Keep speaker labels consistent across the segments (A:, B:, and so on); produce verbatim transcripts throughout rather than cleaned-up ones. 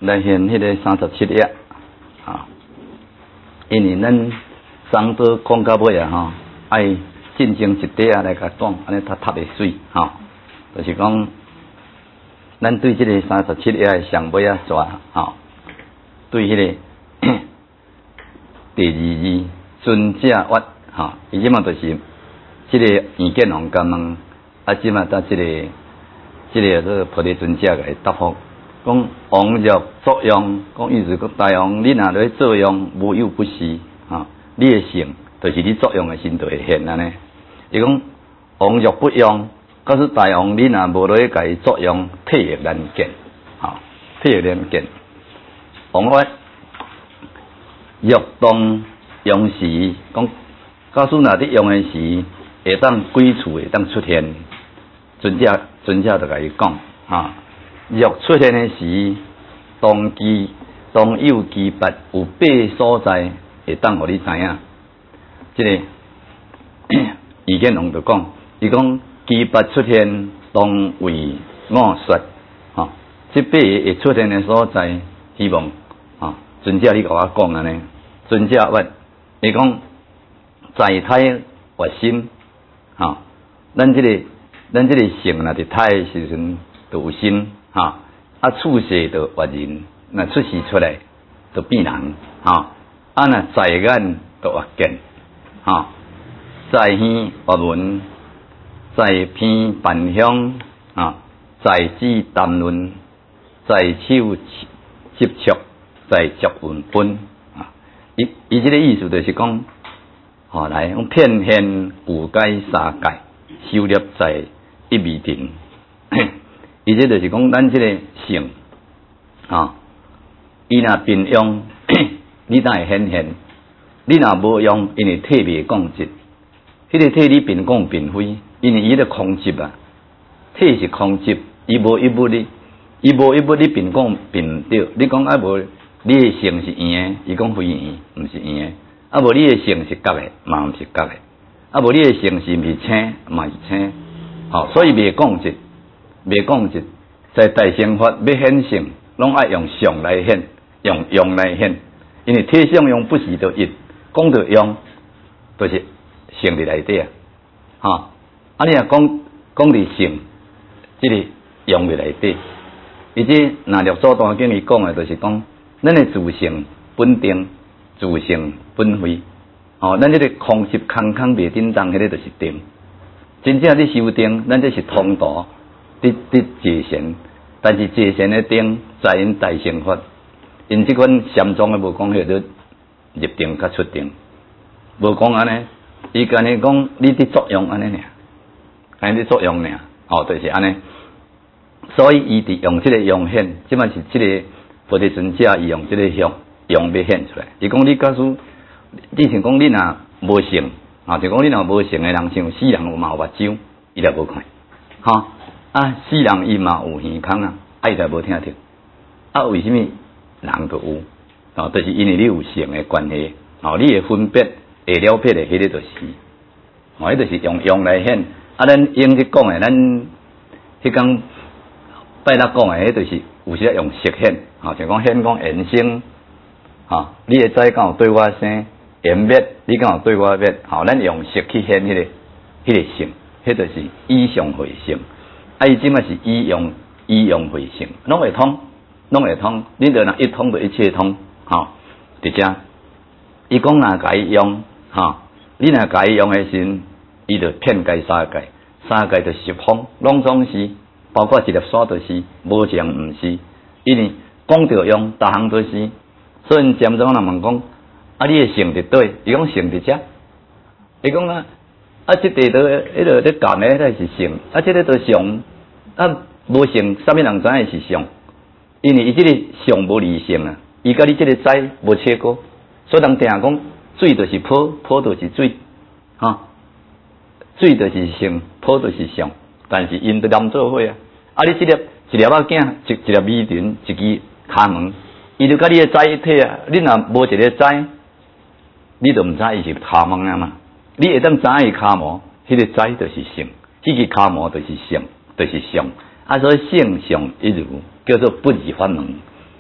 A: 来现迄个三十七页啊，因为咱上桌讲到尾啊吼，爱进行一块啊来甲讲，安尼他读会水吼，就是讲咱对即个三十七页的上尾啊蛇吼，对迄、那个第二字尊者曰吼，伊即嘛就是即个意见王甲问，啊即嘛搭即个即、这个这个菩提尊者来答复。讲王若作用，讲意思讲大王，你若咧作用，无有不是啊！你的性就是你作用的心就会现安尼。伊讲王若不用，告诉大王，你若无咧家作用，体亦难见，啊，体亦难见。王说若当用时，讲告诉若伫用的时，会当几处会当出现，尊者尊者就甲伊讲啊。若出现的时，当机当有机拔有八所在，会当互你知影。即、这个意见王就讲，伊讲机拔出现，当为五说，吼、哦，即八个会出现的所在，希望啊，尊者你甲我讲安尼。尊者曰，伊讲在胎活心，吼、哦，咱即、这个咱即个性若伫胎的时阵，就有心。哈啊，处世就活人，那出世出来就变人，哈啊那在眼就活见，哈在耳活闻，在鼻辨香，啊在指谈论，在手接触，在足闻分，啊伊伊即个意思就是讲，吼、哦、来用片现有解三界，收摄在一味定。伊这就是讲，咱这个性啊，伊若并用，你当会显现；你若无用，因为体未降质。迄、那个体你并讲并非，因为伊个空质啊，体是空质，伊无一物哩，伊无一物你并讲并对。你讲啊无，你的性是圆的，伊讲非圆，毋是圆的；啊无你的性是角的，嘛毋是角的；啊无你的性是毋是青，嘛是青。好、哦，所以未降质。未讲一在大乘法要显性，拢爱用相来显，用用来显。因为体相用不是就一，讲到用，就是性伫内底啊。哈、哦，啊你若讲讲伫性，即、这个用伫内底。伊即那六祖大经伊讲的，就是讲咱的自性本定，自性本非。哦，咱即个空实空空袂叮当，迄个就是定。真正你修定，咱这是通道。伫伫界限，但是界限的定在因大乘法，因即款禅宗的无讲迄个入定甲出定，无讲安尼，伊干尼讲你伫作用安尼尔，安尼作用尔，哦，就是安尼。所以伊伫用即个用显，即嘛是即个菩提尊者伊用即个用用要显出来。伊讲你假使你像讲你若无性，啊，就讲你若无性的人，像死人有嘛有目睭，伊也无看，哈。啊，死人伊嘛有耳孔啊，啊伊才无听着。啊，为什么人就有？哦，就是因为你有性的关系，哦，你会分别会了别的，迄个就是，哦，迄就是用用来显。啊，咱用即讲的，咱迄讲拜六讲的，迄就是有时用色显，哦，像讲显讲言声，哦，你会知敢有对我声，言灭，你敢有对我灭，哦，咱用色去显迄、那个，迄、那个性，迄就是以相会性。啊，伊即嘛是以用以用会性，拢会通，拢会通。你着若一通就一切通，吼、哦。伫遮，伊讲若甲伊用，吼、哦，你若甲伊用的时，伊着遍界三界，三界着十方，拢总是，包括一粒沙着是，无一样毋是。因为讲着用，逐项都是。所以禅宗人问讲，啊，你的性伫对？伊讲性伫遮。伊讲啊。啊，即地都迄个咧讲诶，迄是性；啊，即个都相，啊无性，啥物人知影是相？因为伊即个相无离性啊，伊甲你即个知无切割，所以人定讲水就是泡，泡就是水，哈、啊，水就是性，泡就是相，但是因都连做伙啊。啊，你即粒一粒仔囝，一一粒米团，一支骹门，伊就甲你诶知一体啊。你若无一个知，你就毋知伊是骹门啊嘛。你会当知影伊骹毛，迄、那个知就是性，迄、那个骹毛就是相，就是相。啊，所以性相一如，叫做不二法门。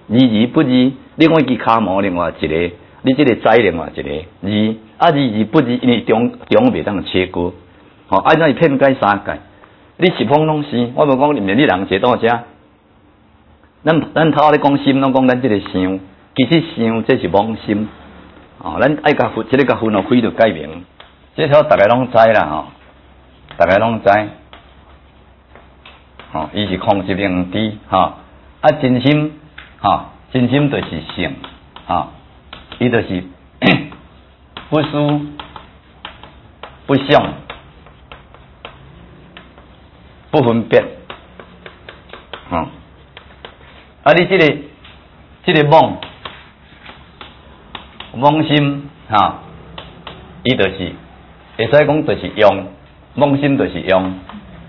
A: 字字不字，另外一支骹毛另外一个，你这个栽另外一个字，啊字字不字，因为中中袂当切割，吼、哦，按照片解三解，你是碰拢是，我无讲你你人坐到遮，咱咱头咧讲心，拢讲咱这个想，其实想这是妄心，哦，咱爱甲分，这个甲分哦开就解明，这条大家拢知啦吼，大家拢知，吼、哦，伊是控制两知，吼、哦，啊真心，吼、哦，真心就是性，吼、哦，伊就是不思不想。不分别，嗯，啊，你这个这个妄妄心哈，伊就是会使讲就是用妄心就是用，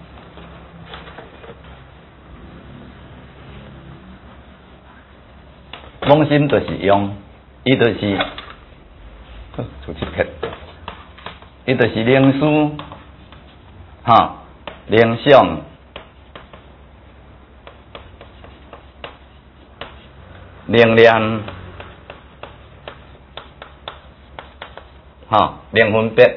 A: 妄心就是用，伊就是，出七撇，伊就是灵思，哈。联想、灵念、哈、灵分别，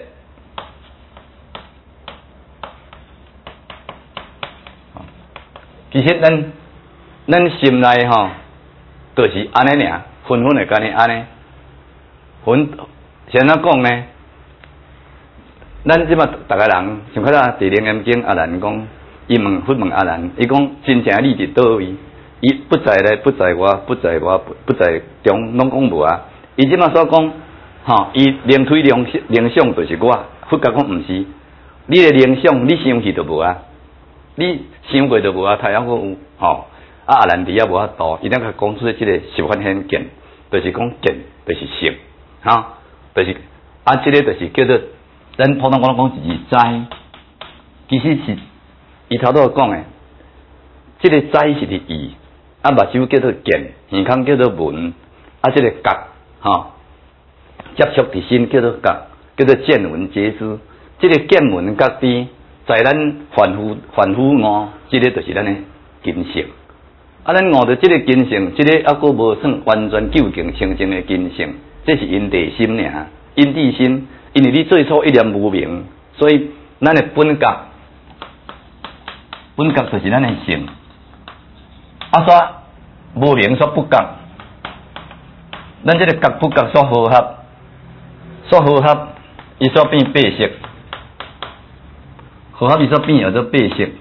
A: 其实咱咱心内吼，就是安尼尔，分分的干尼安尼，分先怎讲呢？咱即马逐个人，像较早《地灵严经》阿兰讲，伊问佛问阿兰，伊讲真正理伫倒位？伊不在内，不在外，不在外，不在中，拢讲无啊。伊即马所讲，吼，伊灵推灵灵想就是我，佛甲讲毋是。你的灵想，你想去就无啊，你想过就无啊，太阳阁有，吼。啊阿兰伫遐无法度，伊当甲讲出即个十分显见，就是讲见，就是性，哈，就是啊，即、这个就是叫做。咱普通讲讲是知，其实是伊头拄讲诶，即、这个知是伫意，啊目睭叫做见，耳孔叫做闻，啊即、这个觉，吼，接触伫心叫做觉，叫做见闻觉知。即、这个见闻觉知，在咱凡夫凡夫悟，即、这个就是咱诶根性。啊，咱悟着即个根性，即、这个还阁无算完全究竟清净诶根性，这是因地心尔，因地心。因为你最初一念无明，所以咱的本觉，本觉就是咱的性。啊，说无明所不觉，咱这个觉不觉所合合，所合合，伊所变八识，合合伊所变叫做八识，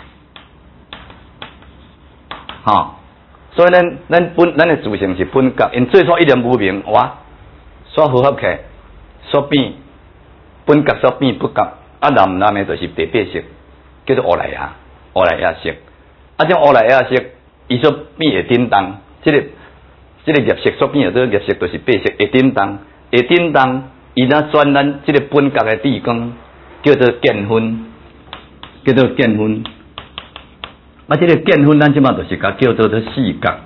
A: 吼、哦。所以咱咱本咱的自性是本觉，因最初一念无明，哇，所合合起来。所变本觉所变不觉，啊南南的就是第八识，叫做乌来亚，乌来亚识。啊，种乌来亚识，伊所变会叮当，即、这个即、这个业识所变的这个业识，就是八识会叮当，会叮当，伊若转咱即个本觉的地光，叫做见分，叫做见分。啊，即、这个见分，咱即马就是甲叫做做四觉。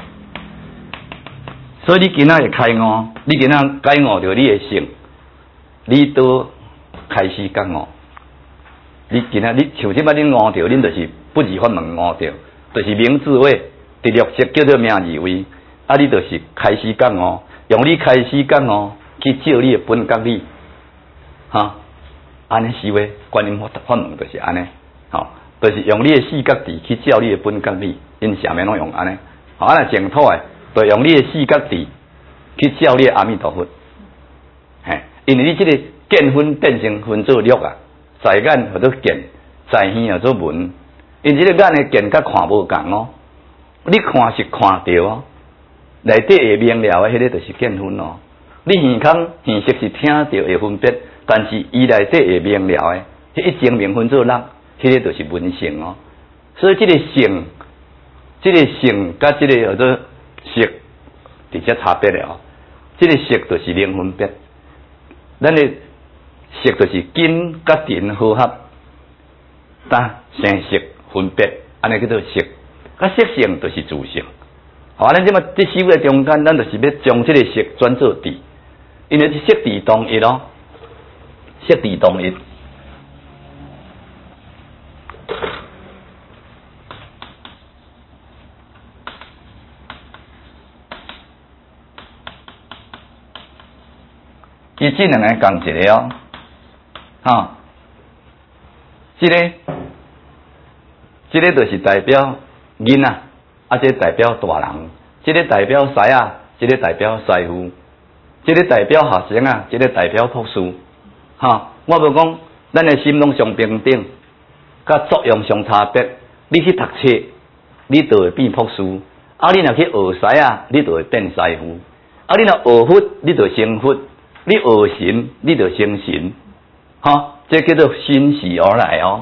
A: 所以你今仔会开悟，你今仔解悟着你的性。你都开始觉悟，你今仔你像即摆恁悟着，恁就是不二法门悟着，就是明智慧，第六识叫做明智慧，啊，你就是开始觉悟，用你开始觉悟去照你的本觉理，哈，安尼思维观音法法门就是安尼，吼，就是用你的四觉智去照你的本觉理，因下面拢用安尼，好，啊，净土诶，就用你的四觉智去照你的阿弥陀佛，嘿。因为你即个见分变成分做六啊，在眼叫做见，在耳叫做闻。因即个眼的见甲看无共哦，你看是看到哦，内底会明了的迄个就是见分哦。你耳孔耳识是听到会分别，但是伊内底会明了的，迄一精明分做六，迄个就是闻性哦。所以即个性，即、这个性甲即个叫做识，直接差别了。即、这个识就是零分别。咱的识就是根甲尘合合，但生识分别，安尼叫做识。啊，识性就是自性。好，咱即马这四个中间，咱就是要将这个识转做智，因为是识智同一咯，识智同一。 伊即两个共一个哦，吼，即、这个即、这个就是代表囡仔，啊，即、这个代表大人，即、这个代表师啊，即、这个代表师傅，即、这个代表学生啊，即、这个代表博士，吼，我无讲咱的心拢相平等，甲作用相差别。你去读册，你就会变博士；啊，你若去学师啊，你就会变师傅；啊，你若学佛，你就成佛；你学神，你就成神。吼，这叫做心系而来哦。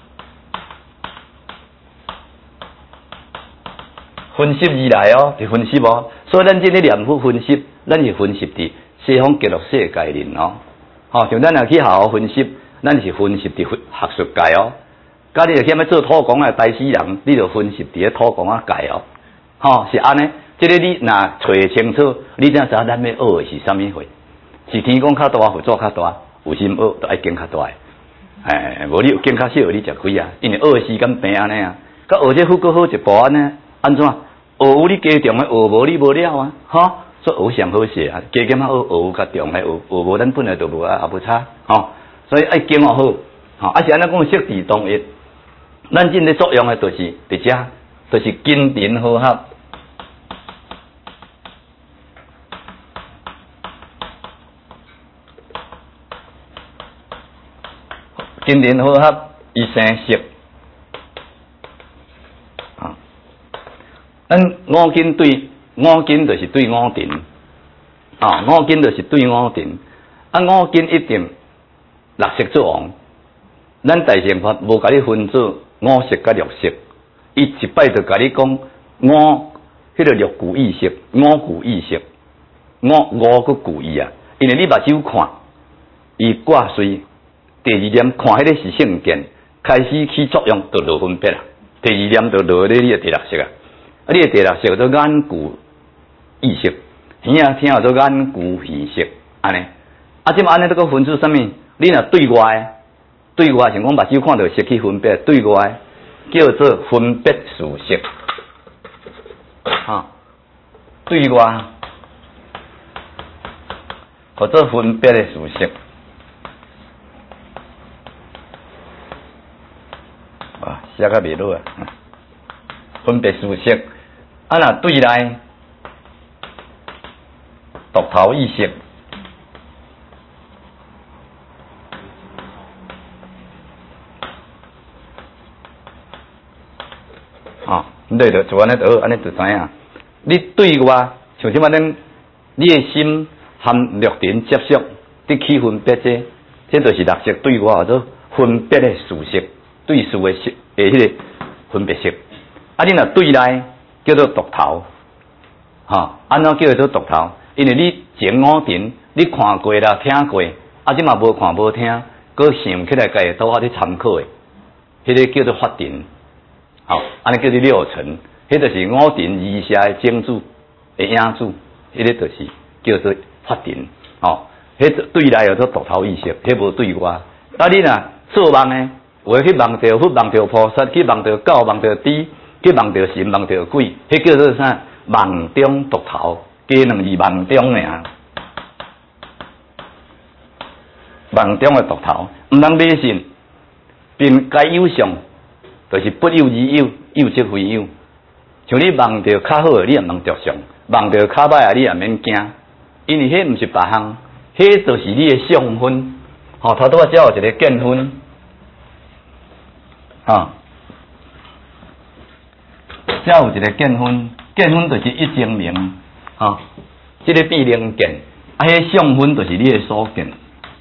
A: 分析而来哦，是分析哦。所以咱这个念佛分析，咱是分析伫西方极乐世界概念哦。吼，像咱若去好好分析，咱是分析伫学术界哦。甲你着去要做土工啊，大死人，你着分析伫咧土工啊界哦。吼，是安尼。即、这个你若找清楚，你才知影咱要学的是啥物货。是天公较大，佛祖较大，有心学就爱经较大诶。哎，无你有经较小，你食亏啊。因为学的时间平安尼啊，甲学这副阁好一步安尼，安怎？学有你加重诶，学无你无了啊。吼，所以学上好势啊，加减啊学，学有较重诶，学学无咱本来就无啊，也无差。吼，所以爱经学好。吼，啊是安尼讲色地同一。咱真咧作用诶，就是伫遮，就是精神和合。精神和合，伊生色。啊，咱五根对五根就是对五尘，啊，五根就是对五尘，啊，五根一定六色作王。咱大乘法无甲你分做五色甲六色，伊一摆就甲你讲五，迄个六具意识，五具意识，五五个具意啊。因为你目睭看，伊挂髓，第二念看迄个是性见，开始起作用就落分别啊。第二念就落咧你的第六识啊，啊，你的第六识做眼具意识，耳啊听做眼具耳识，安尼。啊，即嘛安尼都个分出啥物？你若对外。对外像讲目睭看到色去分别，对外叫做分别事色，哈，对外或者分别的事色，啊，写较袂落啊，分别事色，啊若对内独头意识。哦，你着就安尼就好，安尼就知影。你对外，像即摆咱，你的心含六尘接触，你起分别这，这就是六识对外叫做分别的事色，对事的色诶，迄个分别色。啊，你若对内叫做独头，吼、哦，安怎叫做独头？因为你前五尘你看过啦，听过，啊，即嘛无看无听，搁想起来家己拄好去参考诶，迄、那个叫做法尘。好，安尼叫做六尘，迄就是五尘以下的种子、的影子，迄个就是叫做法尘。哦，迄对内叫做独头意识，迄无对外。啊，你若做梦呢，有去梦着佛、梦着菩萨，去梦着狗、梦着猪，去梦着神、梦着鬼，迄叫做啥？梦中独头，加两字梦中尔。梦中的独头，毋通迷信，并该有相。就是不有而有，有则非有。像你梦到较好诶，你也毋着相；梦到较歹诶，你也免惊，因为迄毋是别项，迄就是你诶相分。吼、哦，头拄仔才有一个见分，吼，才有一个见分，见分就是一证明，吼、哦，即、这个必能见，啊，迄相分就是你诶所见，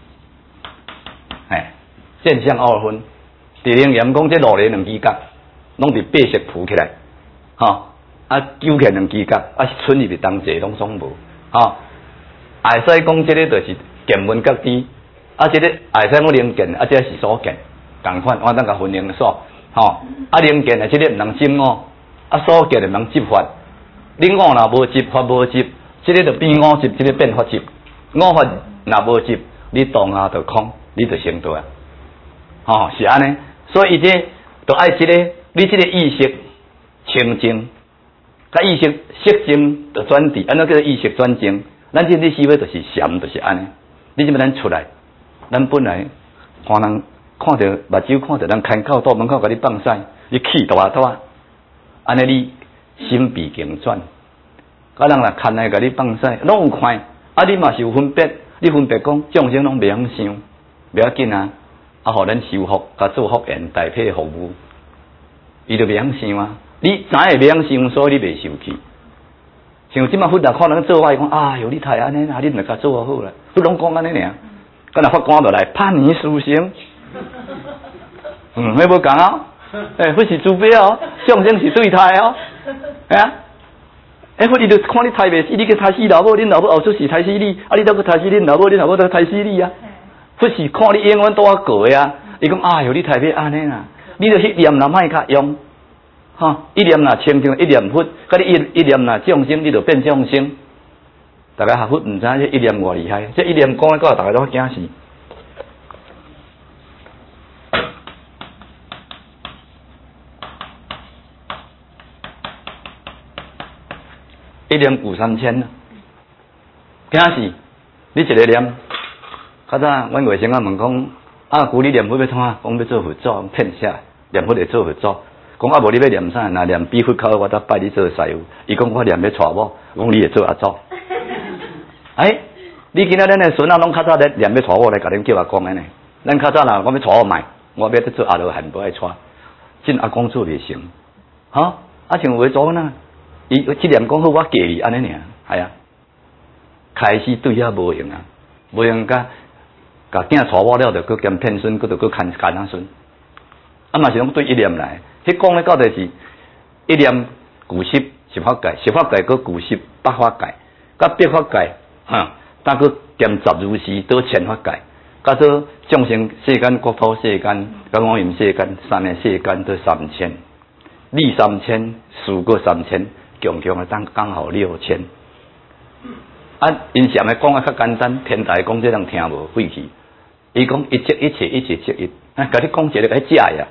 A: 哎，见相二分。地灵言讲，这路咧两支角，拢伫白色铺起来，吼，啊揪起两支角，啊剩入去当者拢总无，吼，会使讲这个就是见闻角知，啊这个会使讲能见，啊这是所见，共款，我等甲分清楚，吼，啊能见啊这个毋通心哦，啊所见毋通执法，你五若无执法无执，这个就变五执，这个变法执，五法若无执，你当下就空，你就成道啊，吼是安尼。所以伊这都爱即、这个，你即个意识清净，甲意识色净就转伫，安怎叫做意识转净？咱这里思维就是禅，就是安尼。 你即摆咱出来，咱本来看人看到目睭看到人牵口到门口甲你放屎，你气大啊大，安尼你心被境转，甲人若牵来甲你放屎，拢有看，啊你嘛是有分别，你分别讲众生拢袂晓想，袂要紧啊，啊互咱修福，甲做福缘代替服务，伊就袂晓想啊。你知会袂晓想，所以你袂受气。像即马佛人看人做坏，讲啊哟，你太安尼啦，你咪甲做好啦，佛拢讲安尼尔，敢若法官就来判你死刑。嗯，迄无讲啊，诶，佛是慈悲哦，众生是对待哦，哎啊，诶，佛伊就看你杀袂死，你去杀死老母，恁老母后出事杀死你，啊，你倒去杀死恁老母，恁老母倒杀死你啊。佛是看你永远拄啊过的啊，伊讲啊哟，你太袂安尼啦，你着迄念若莫较用。哈，一念若清净，一念佛，甲你一一念若众生，你就变众生。大家学佛毋知这一念偌厉害，这一念讲咧，到大家都惊死。一念古三千啊，惊死！你一个念，较早阮外甥仔问讲，啊，古你念佛要创啊？讲要做佛祖，骗啥？念佛会做佛祖。讲啊，无你要念啥？若念比佛考，我得拜你做师傅。伊讲我念要娶某，讲你会做阿祖。哎，你今仔咱的孙仔拢较早咧念要娶某来，甲恁叫阿公安尼。咱较早若我要娶某买，我要得做阿罗汉，不爱娶。真阿公做袂成，哈、啊？啊像为祖呢？伊即念讲好，我嫁你安尼尔，系啊。开始对遐无用啊，无用甲甲囝娶某了，着搁兼骗孙，搁着搁牵牵仔孙。啊嘛是拢对一念来。迄讲咧到底是一念具十十法界，十法界搁具十八法界，甲八法界，哈，但搁兼十如是倒千法界，甲做众生世间、国土世间、甲我阴世间，三个世间都三千，你三千，事搁三千，共共啊当刚好六千。啊，因禅诶讲啊较简单，天台讲这人听无废气。伊讲一切一切一切切一，啊，甲你讲一个甲你假呀。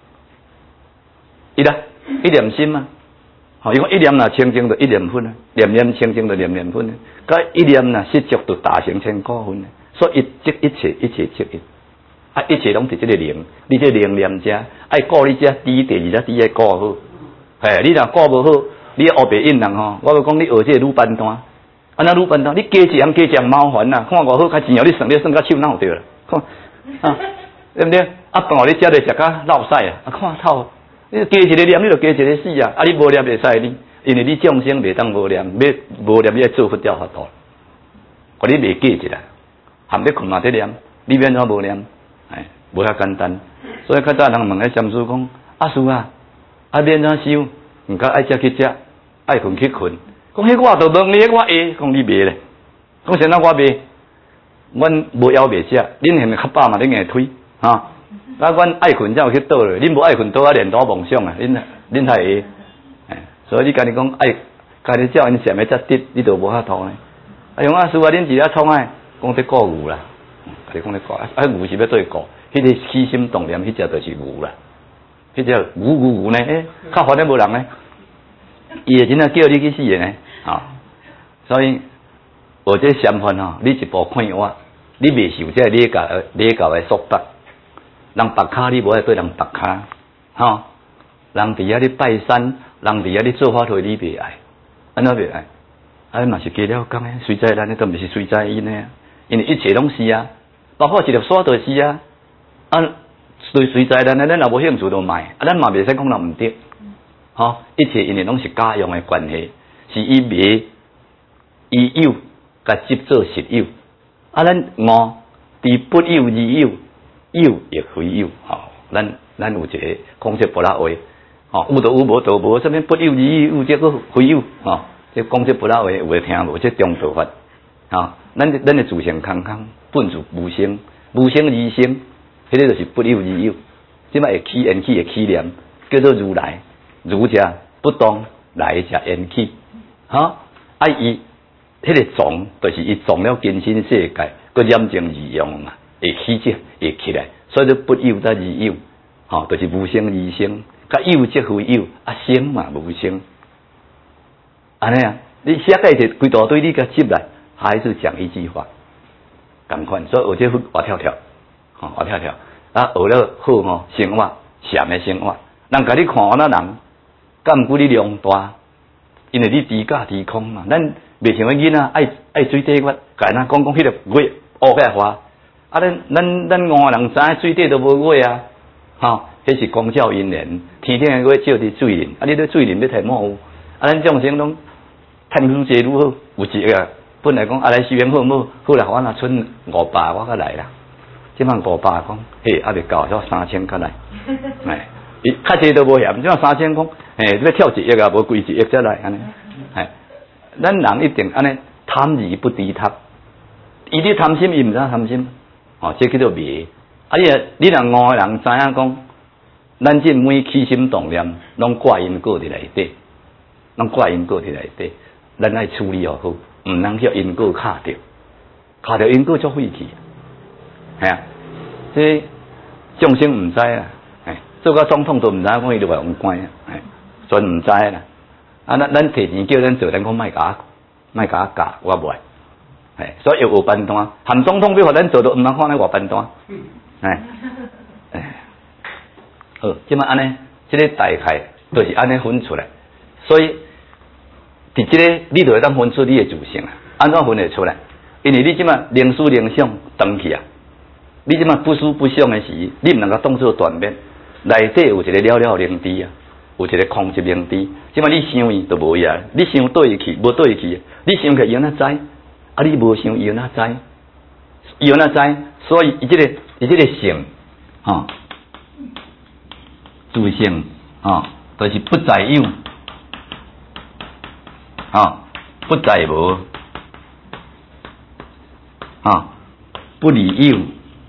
A: 伊啦，一念心啊，吼，伊讲一念若清净就一念分啊，念念清净就念念分啊，甲一念若失足就大成千个分啊，所以一即一切一切即一，啊，一切拢伫即个灵，你这灵念者爱顾你遮第一第二只第一顾好，嘿，你若顾无好，你后白印人吼，我要讲你学这个鲁班单，安那鲁班单，你加一项加一项麻烦啦，看偌好，较钱哦，你算你算甲手哪有对啦，看啊，对不对？啊，饭哦，你食着食甲落屎啊，啊，看透。你加一个念，你就加一个死啊！啊，你无念袂使你，因为你众生袂当无念，要无念你要做佛教法度，我你袂记一来，含要困嘛得念，你免怎无念？哎，无遐简单。所以较早人问迄禅师讲：阿师啊，啊免怎修？毋甲爱食去食，爱困去困。讲迄我就问你，我会讲你袂咧。讲现在我袂，阮无枵袂食，恁下面较饱嘛，恁硬推啊。啊，阮爱困才有去倒咧，恁无爱困倒啊连倒梦想啊，恁恁才会，哎，所以你家己讲爱，家己照因禅要则得，你就无法度呢。啊，用啊，师傅恁是咧创诶，讲这顾牛啦，家己讲咧顾，啊，牛是要对顾，迄个起心动念，迄只就是牛啦，迄只牛牛牛呢，诶，较烦得无人呢，伊会真正叫你去死诶呢，啊，所以学这禅法吼，你一步看我，你未受这礼教礼教诶束缚。人拔骹你无爱对人拔骹，吼！人伫遐咧拜山，人伫遐咧做法会你袂爱，安怎袂爱？啊，嘛是加了讲诶，随在咱诶都毋是随在因诶，因为一切拢是啊，包括一粒沙都是啊，啊，随随在咱诶，咱若无兴趣就卖，啊，咱嘛袂使讲人毋对，吼！一切因为拢是假用诶关系，是以迷以有甲执做实有，啊，咱悟伫不有而有。有亦非有，吼、哦，咱咱有一个讲这不拉话，吼、哦，有就有，无就无，什么不有而有，这个非有，吼、哦，这讲这不拉话有诶听无？这中道法，吼、哦，咱咱诶自性空空，本自无生，无生而生，迄个就是不有而有，即摆会起缘起诶起念，叫做如来，如者不动，来者缘起，吼、哦，啊伊迄个种，就是伊种了金身世界，佮染净而用嘛。会起即会起来，所以不有则而有，吼、哦，就是无生而生，甲有即非有，啊生嘛无生，安尼啊，你写个一规大堆你甲接来，还是讲一句话， 同款，所以学这活跳跳，吼、哦、活跳跳，啊学了好吼生活，善的生活，人甲你看安那人，敢毋过你量大，因为你低价低空嘛，咱袂像个囡仔爱爱水底月，甲咱讲讲迄个月乌起来花，啊咱咱咱五个人知影水底都无月啊，吼、哦，迄是光照因缘，天顶的月照伫水面，啊你咧水面要摕毛有，啊咱众生拢趁愈济愈好，有一个。本来讲啊来修缘好唔好？后来我若剩五百，我才来啦。即摆五百讲，嘿，还未够，要三千才来。哎，伊较济都无嫌，即摆三千讲，嘿，要跳一亿啊，无几一亿才来安尼。哎，咱人一定安尼贪而不低塔。伊咧贪心，伊毋知贪心，哦，这叫做迷。啊，你你若五个人知影讲，咱即每起心动念，拢挂因果伫内底，拢挂因果伫内底，咱爱处理又好。毋能叫因果卡着，卡着因果就废去，系啊！这众生毋知啦，哎，做个总统都毋知讲伊就vai用关啊，哎，全毋知啦。啊，咱咱摕钱叫咱做，咱讲卖假，卖假假，我袂，哎，所以要学办单，含总统要互咱做，都毋通看咱学办单，哎，哎，好，即摆安尼，即个大概都是安尼分出来，所以。伫即个你就会当分出你的自性啊，安怎分会出来？因为你即马灵思灵想长去啊，你即马不思不想的时，你毋能够当作断灭，内底有一个了了灵知啊，有一个空寂灵知。即马你想伊就无伊啊，你想倒伊去，无倒伊去，你想起伊安怎知？啊，你无想伊安怎知？伊安怎知？所以伊即、這个伊即个性，吼、哦，自性，吼、哦，就是不在有。啊、哦，不在无，啊、哦，不离有，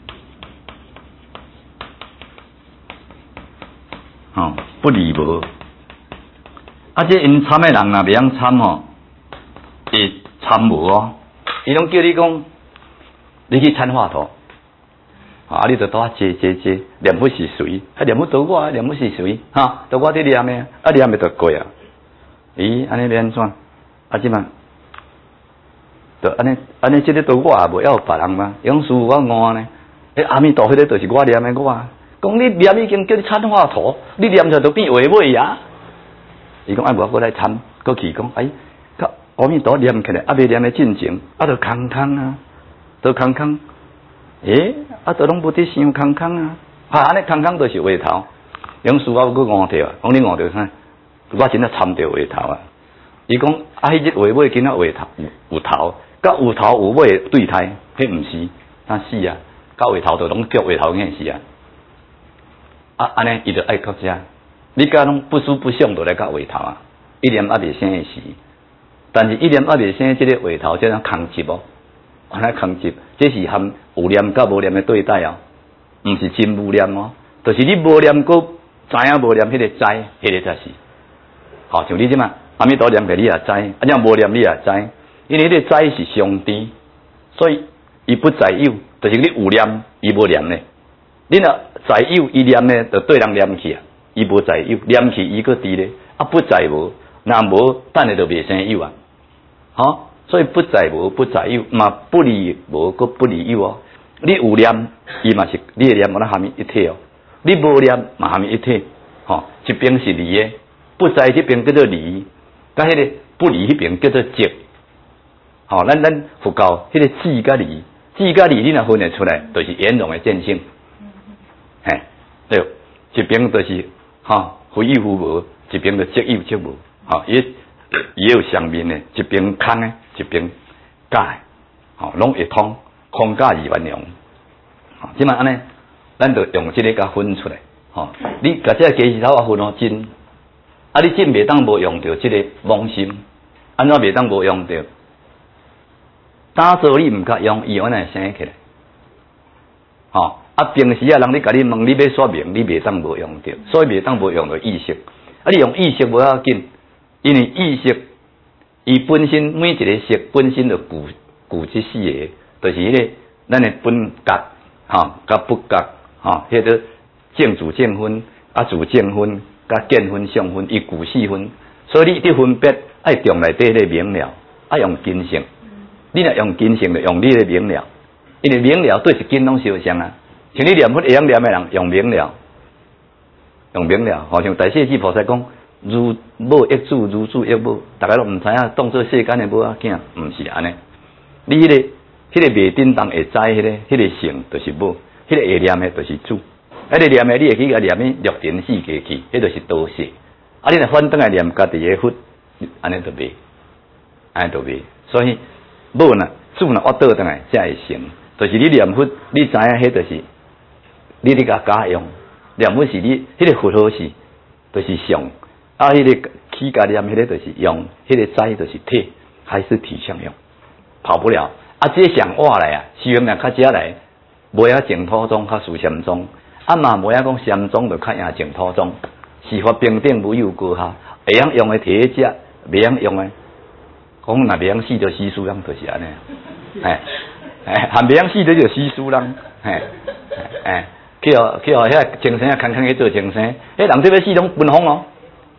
A: 哦，不离无。啊，这因参的人若袂晓参吼，会参无哦。伊拢叫你讲，你去参话头，啊，你就倒啊坐坐坐，念佛是谁？啊，念佛倒我，念佛是谁？哈，倒我伫念的，啊，念的就过啊。咦，安尼要安怎？啊，即嘛，就安尼安尼，即个都我也无要别人嘛。杨师傅我误呢，诶，阿弥陀佛，迄个就是我念的我啊。讲你念已经叫你参话图，你念出都变话尾啊。伊讲哎，无我来参，过去讲哎，甲阿弥陀念起来，啊，未念的进前，啊，就空空啊，都空空。诶，啊，都拢不得想空空啊，啊，安尼空空就是话头。杨师傅我佫误着啊，讲你误着啥？我真正参着话头啊。伊讲啊，迄只话尾囡仔话头有有头，甲有头有尾对待，迄毋是，那是啊，甲话头就拢叫话头硬是啊。啊，安尼伊就爱到遮，你甲拢不思不想就来甲话头啊，一念还未生的时，但是一念还未生，即个话头这样空寂哦，安尼空寂，这是含有念甲无念的对待哦，毋是真无念哦，就是你无念个知影无念迄个知，迄个才是。好，像你即嘛。阿弥陀念给你也知，啊，像无念你也知，因为你知是上知，所以伊不在有，就是你有念，伊无念呢。你若在有，伊念呢，就对人念去啊，伊无在有，念去伊个知咧，啊不在无，那无等下就袂生有啊，好、哦，所以不在无，不在有，嘛不离无，个不离有哦。你有念，伊嘛是你的念，我那含义一体哦。你无念嘛含义一体，吼、哦，一边是离的，不在这边叫做离。甲迄个不离迄边叫做寂，吼、哦，咱咱佛教迄个智甲离，智甲离你若分得出来，就是圆融的见性，嘿，对，一边就是吼非有非无，一边就即有即无，吼、哦，伊伊有双面的，一边空的，一边假的，吼、哦，拢会通，空假二元融，吼、哦，即摆安尼，咱就用即个甲分出来，吼、哦，你甲这个鸡翅头啊分哦真。啊！你真袂当无用着即个妄心，安怎袂当无用着？打坐你毋甲用，伊安尼生起来。吼、哦！啊，平时啊，人咧甲你问，你要说明，你袂当无用着，所以袂当无用着意识。啊，你用意识无要紧，因为意识伊本身每一个识本身就具具即四个，就是迄、那个咱的本觉，吼，甲不觉，吼，迄个正主正分，啊主正分。甲见分、相分，伊具四分，所以你伫分别爱用内底咧明了，爱用根性。你若用根性，就用你咧明了， 因为明了对一根拢相像啊。像你念佛会晓念的人用明了，用明了，好像大势至菩萨讲，如母益子，如子益母，大家都唔知影当做世间的母仔囝，唔是安尼。你迄、那个、迄、那个袂叮当会知迄、那个、迄、那个性就是母，迄、那个会念的就是主。迄个念的你会去甲念的六尘四界去，迄就是道势。啊，你若反倒来念家己的佛，安尼就袂，安尼就袂。所以母呢，主呢，我倒倒来才会成。就是你念佛，你知影迄就是。你咧甲家用，念佛是你迄、那个佛号是，就是相；啊，迄、那个起家念迄个就是用，迄、那个斋就是体，还是体相用，跑不了。啊，这上话来啊，修行人较遮来，无遐净土宗较殊禅宗，啊嘛无遐讲禅宗就较赢净土宗，是法平等无有高下，会晓用的摕去食，袂晓用的，讲若袂晓死就死书人就是安尼，哎哎，还袂晓死就死书人，哎哎。去哦去哦，遐精神啊，空空去做精神，迄人这要死拢分风哦，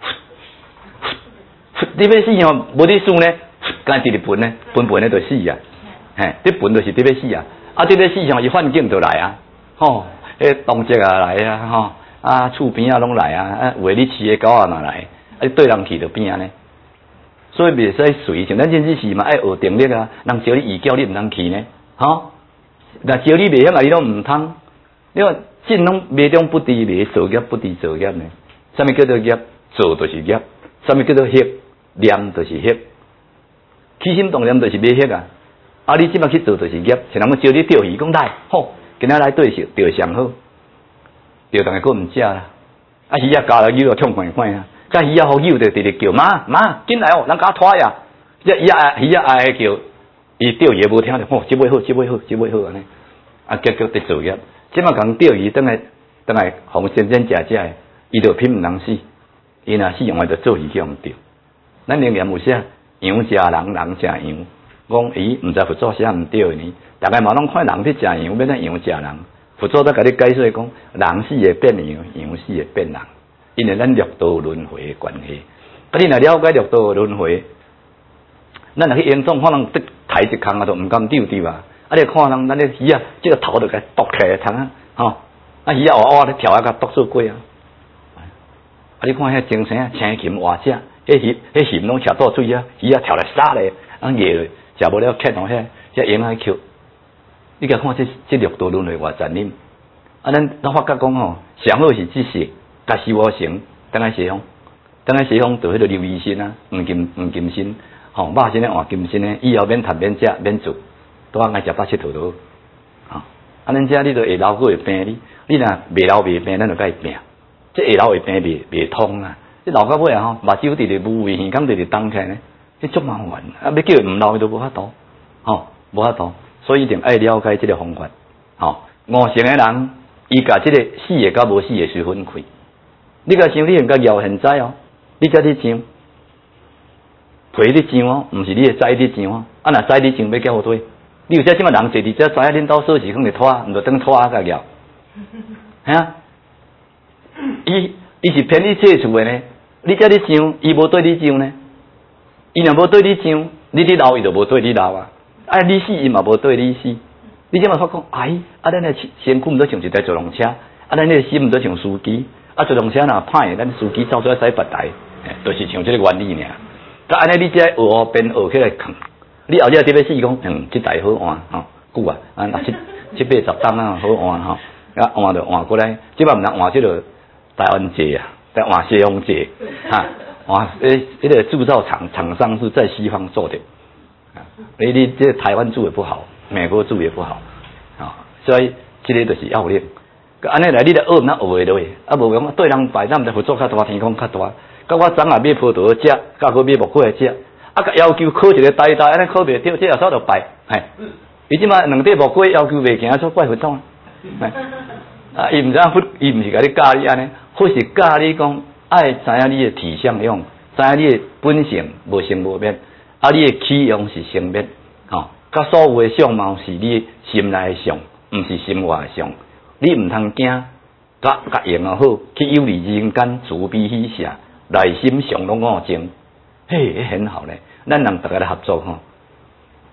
A: 你要死哦，无你输呢，干直直分呢，分分呢就死啊，嘿，你分就是你要死啊，啊你要死哦，伊幻境就来啊，吼，迄动静啊来啊，吼，啊厝边啊拢来啊，啊为你饲的狗啊哪来，啊你对人去就变安尼，所以袂使随像咱真是嘛爱学定力啊，人叫你义教你毋通去呢，吼，若叫你袂晓啊，你拢毋通，你话。尽拢灭中不敌灭，造业不敌造业呢。什么叫做业？造就是业。什么叫做业？念就是业。起心动念就是要业啊！啊，你即摆去做就是业。像人们招你钓鱼，讲来，好，今仔来对食钓上好，钓当然佫毋食啦。啊，鱼啊加了油就痛快快啊！甲鱼啊好油就直直叫妈妈进来哦，人家拖呀！这鱼啊鱼啊爱叫，伊钓鱼无听着，吼，即尾好，即尾好，即尾好安尼。啊，结果得造业。即马讲钓鱼，等来等来，互真真正正，伊就拼毋通死，伊若死用话就做鱼去互钓。咱灵验有写，羊食人，人食羊。讲伊毋知佛祖写毋对呢，大概嘛拢看人去食羊，免咱羊食人。佛祖都甲你解说讲，人死会变羊，羊死会变人，因为咱六道轮回的关系。啊，你若了解六道轮回，咱若去严重可能得抬一空啊，都毋敢丢丢啊。啊！你看人，咱咧鱼啊，即、这个头就甲剁起来通啊，吼！啊鱼啊活活咧跳啊，甲剁做过啊！啊！你看遐精神啊，青琴活只，迄鱼、迄鱘拢吃倒水啊，鱼啊跳来杀咧，啊夜食无了吃到遐，遐鹰啊扣。你甲看这这六道轮回偌残忍。啊！咱咱发觉讲吼，上好是即世，甲修无成，等下西方，等下西方就迄个刘医生啊，黄金黄金身，吼、哦，肉身咧换金身咧，以后免谈免食免做。都爱食八七头头，啊！啊，恁遮你都会老过会病你，你若未老未病，咱就甲伊病。这会老会病未未通啊！这老到尾啊吼，目睭直直无位，耳孔直直动起来呢，这足麻烦。啊，要叫伊毋老伊都无法度，吼，无法度。所以一定爱了解这个方法。吼，五成的人，伊甲这个死的甲无死的随分开。你甲想，你应该摇现在哦，你甲你上，陪你上哦，毋是你的栽你上哦。啊，若栽你上要叫好对。你有遮即么人坐伫遮，知影恁兜锁匙放伫拖，毋着等拖啊甲了，吓、啊？伊伊是骗你借厝的呢？你遮你上，伊无对你上呢？伊若无对你上，你你老伊就无对你老啊！啊，你死伊嘛无对你死。你即么发讲，哎，啊，咱的身躯毋着像一台自动车，啊，咱的心毋着像司机，啊，自动车若歹，咱司机走出来驶别台，就是像这个原理尔。甲安尼，你遮学变学起来扛。你后日特别死讲，嗯，即台好换吼，久啊，啊，七七八十担啊，好换吼，啊换就换过来，即摆毋通换即个台湾节啊，再换西方节，哈，换诶，迄个铸造厂厂商是在西方做的，啊，你你这台湾做也不好，美国做也不好，啊，所以即个就是要领，安尼来你来学毋通学袂落去，啊无讲对人拜，咱毋知佛祖较大，天空较大，甲我昨下买葡萄食，甲我买木瓜食。啊！要求考一个大大，安尼考袂着，这后煞就败，嘿。伊即摆两块木瓜要求袂行，做怪佛祖啊！啊，伊毋知影佛，伊毋是甲你教你安尼，佛是教你讲，爱知影你的体相用，知影你的本性无生无灭，啊，你的起用是生灭，吼、哦，甲所有的相貌是你心内的相，毋是心外的相。你毋通惊，甲甲用啊好，去有利人间，慈悲喜舍，内心上拢五净。嘿，很好咧，咱人大家来合作吼，其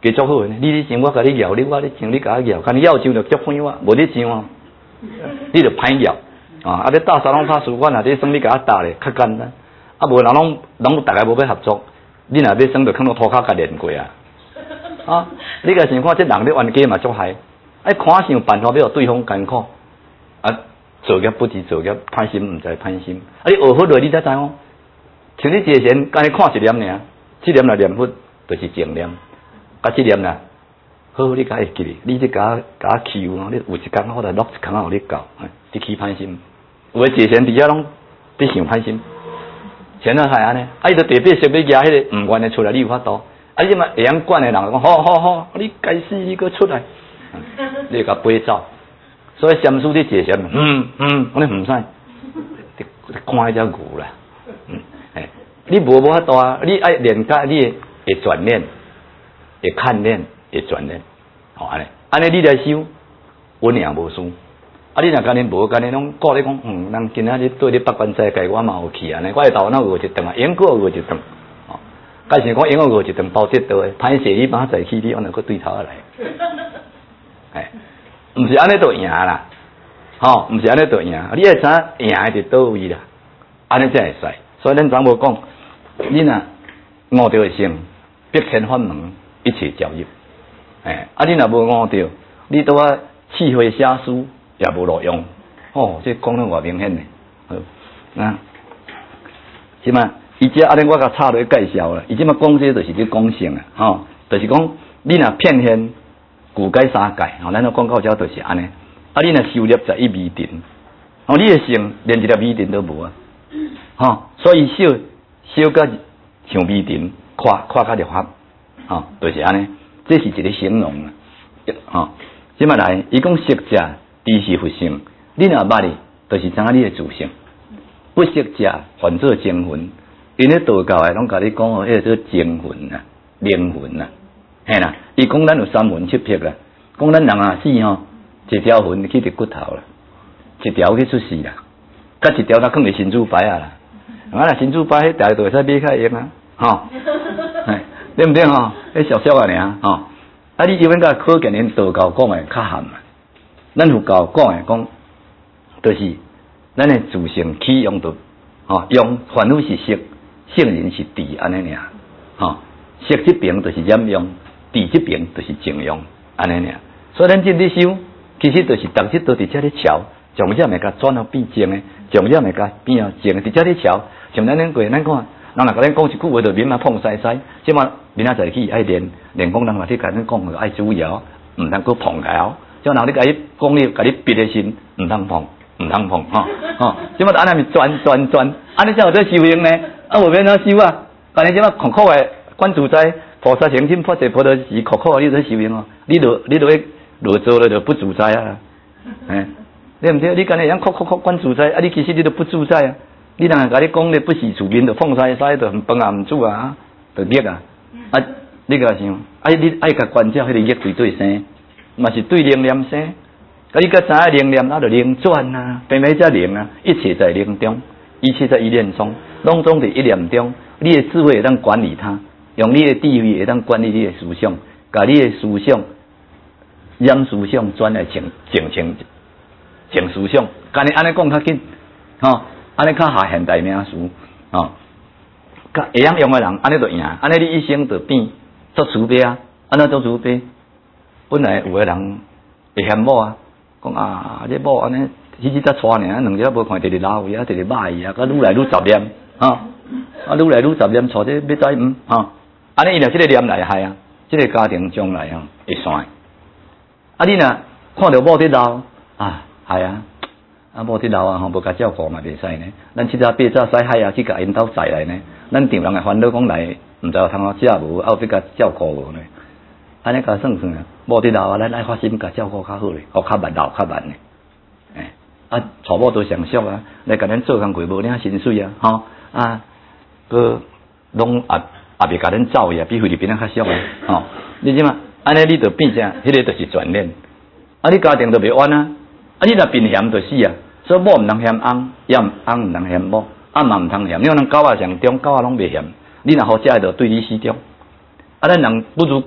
A: 加足好呢。你咧想我甲你摇，你我咧想你甲我摇，看你要上就足偏我，无你上啊，你就歹摇啊！啊，你打沙龙拍输，我若咧算你甲我打咧，较简单。啊，无人拢拢大家无要合作，你若要算就看到涂骹甲练过啊！啊，你甲想看这人咧冤家嘛足害，哎，看想办法要对方艰苦，啊，做业不知做业，歹心毋知歹心，啊，你学佛落你才知哦。像你之前干你看一念尔，这念来念佛就是正念，啊，这念啦，好好你甲会记哩，你这甲甲气哦，你有一工我来落一工互你教，一起歹心，有诶之前伫遐拢伫想歹心，前两下安尼，啊，伊著特别特别举迄个毋愿意出来，你有法度，啊，你嘛会晓管诶人讲，好好好，你该死你搁出来，你甲飞走，所以禅师伫坐禅，嗯嗯，安尼毋使，看迄只牛啦，嗯。你无无法度啊！你爱练家，你会转念，会看念，会转念，吼安尼，安尼你来修，稳赢无输。啊，你若今日无，今日拢顾咧讲，嗯，人今仔日对你北关世界，我嘛有去安尼，我会头脑学一顿啊，永过学一顿，哦，假使讲永过学一顿包这道诶，歹势你把再去，你可能搁对头来，哎，毋是安尼就赢啦，吼，毋是安尼就赢，你会知赢诶伫倒位啦，安尼才会使。所以咱昨无讲。你若悟着性，必天法门，一切交入。哎，啊，你若无悟着，你拄啊试会写书也无路用。哦，这讲得偌明显呢。好，那即嘛，伊这安尼我甲插落去介绍啦。伊即嘛讲这就是咧讲性啊，吼、哦，就是讲你若骗现古改三界，吼、哦，咱都讲到遮就是安尼。啊，你若修炼十一微尘，哦，你的性连一粒微尘都无啊，吼、哦，所以修。小甲像微尘，看看较入合，吼、哦，就是安尼。这是一个形容啊，吼、哦。即摆来，伊讲识者知是佛性，你若捌哩，就是知影你的自性。不识者唤作精魂，因咧道教诶，拢甲你讲哦，迄个做精魂啊，灵魂啊，嘿啦。伊讲咱有三魂七魄啦，讲咱人啊死吼，一条魂去伫骨头啦，一条去出世啦，甲一条咱放伫神主牌啊啦。啊，若神主牌迄大家都会使买较用啊，吼，对毋对吼？迄俗俗啊尔，吼。啊，你永远甲可见因道教讲诶较含啊，咱佛教讲诶讲，就是咱诶自性起用着，吼，用凡夫是色，圣人是智安尼尔，吼，色这边就是染用，智这边就是净用，安尼尔。所以咱今日修，其实就是逐日都伫遮咧瞧。从这咪甲转到变正诶，从这咪甲变啊正，伫遮咧瞧，像咱恁过，咱看，人若甲咱讲一句话，就面啊碰晒晒，即马明仔载去爱练，练讲人若咧甲咱讲，爱注意哦，毋通搁碰个哦，即人咧甲伊讲你，甲你逼咧心，毋通碰，毋通碰，吼吼，即马安尼咪转转转，安尼才有在修行呢，啊无免哪修啊，但是即马苦苦诶，观自在，菩萨行深发誓菩提是苦苦，你在修行哦，你著你著要落做了就不自在啊，哎。对毋对？你干那样哭哭哭管自在，啊！你其实你都不自在啊！你人甲你讲你不是厝面，就放晒晒，就饭也毋煮啊，就热啊！啊，你甲想，啊，你爱甲观照迄个热对对生，嘛是对灵念生。啊，你甲知影灵念，那就灵转啊，变咩才灵啊？一切在灵中，一切在一念中，拢总伫一念中。你的智慧会当管理它，用你的智慧会当管理你的思想，甲你的思想染思想转来情情情。情思想，干你安尼讲较紧，吼，安尼较下现代名词，吼，较会晓用诶人，安尼就赢，安尼你一生就变做慈悲啊，安怎做慈悲？本来有诶人会嫌某啊，讲啊，这某安尼，迄日才娶尔，两日无看，直直老伊啊，直直骂伊啊，甲愈来愈杂念，吼，啊愈来愈杂念，娶这要知毋？吼，安尼伊若即个念来害啊，即、这个家庭将来啊会散。啊，你若看到某伫闹啊。系啊，啊无伫老啊吼，无甲照顾嘛袂使呢。咱七早八早使海啊去甲因兜载来呢。咱丈人诶烦恼讲来，毋知有通好食无，啊有要甲照顾无呢？安尼甲算算啊，无伫老啊，咱爱发心甲照顾较好咧，互较慢老较慢咧。诶，啊，娶某都上俗啊，来甲咱做工过无领薪水啊，吼啊，佮拢也也袂甲咱走呀，比菲律宾较俗啊，吼。你即嘛，安尼你就变啥？迄、那个就是转念，啊，你家庭就袂安啊。啊！你若变嫌就死啊！所以某毋通嫌翁，也翁毋通嫌某，啊嘛毋通嫌。你讲狗仔上中，狗仔拢袂嫌。你若好食就对你死中。啊，咱人不如狗，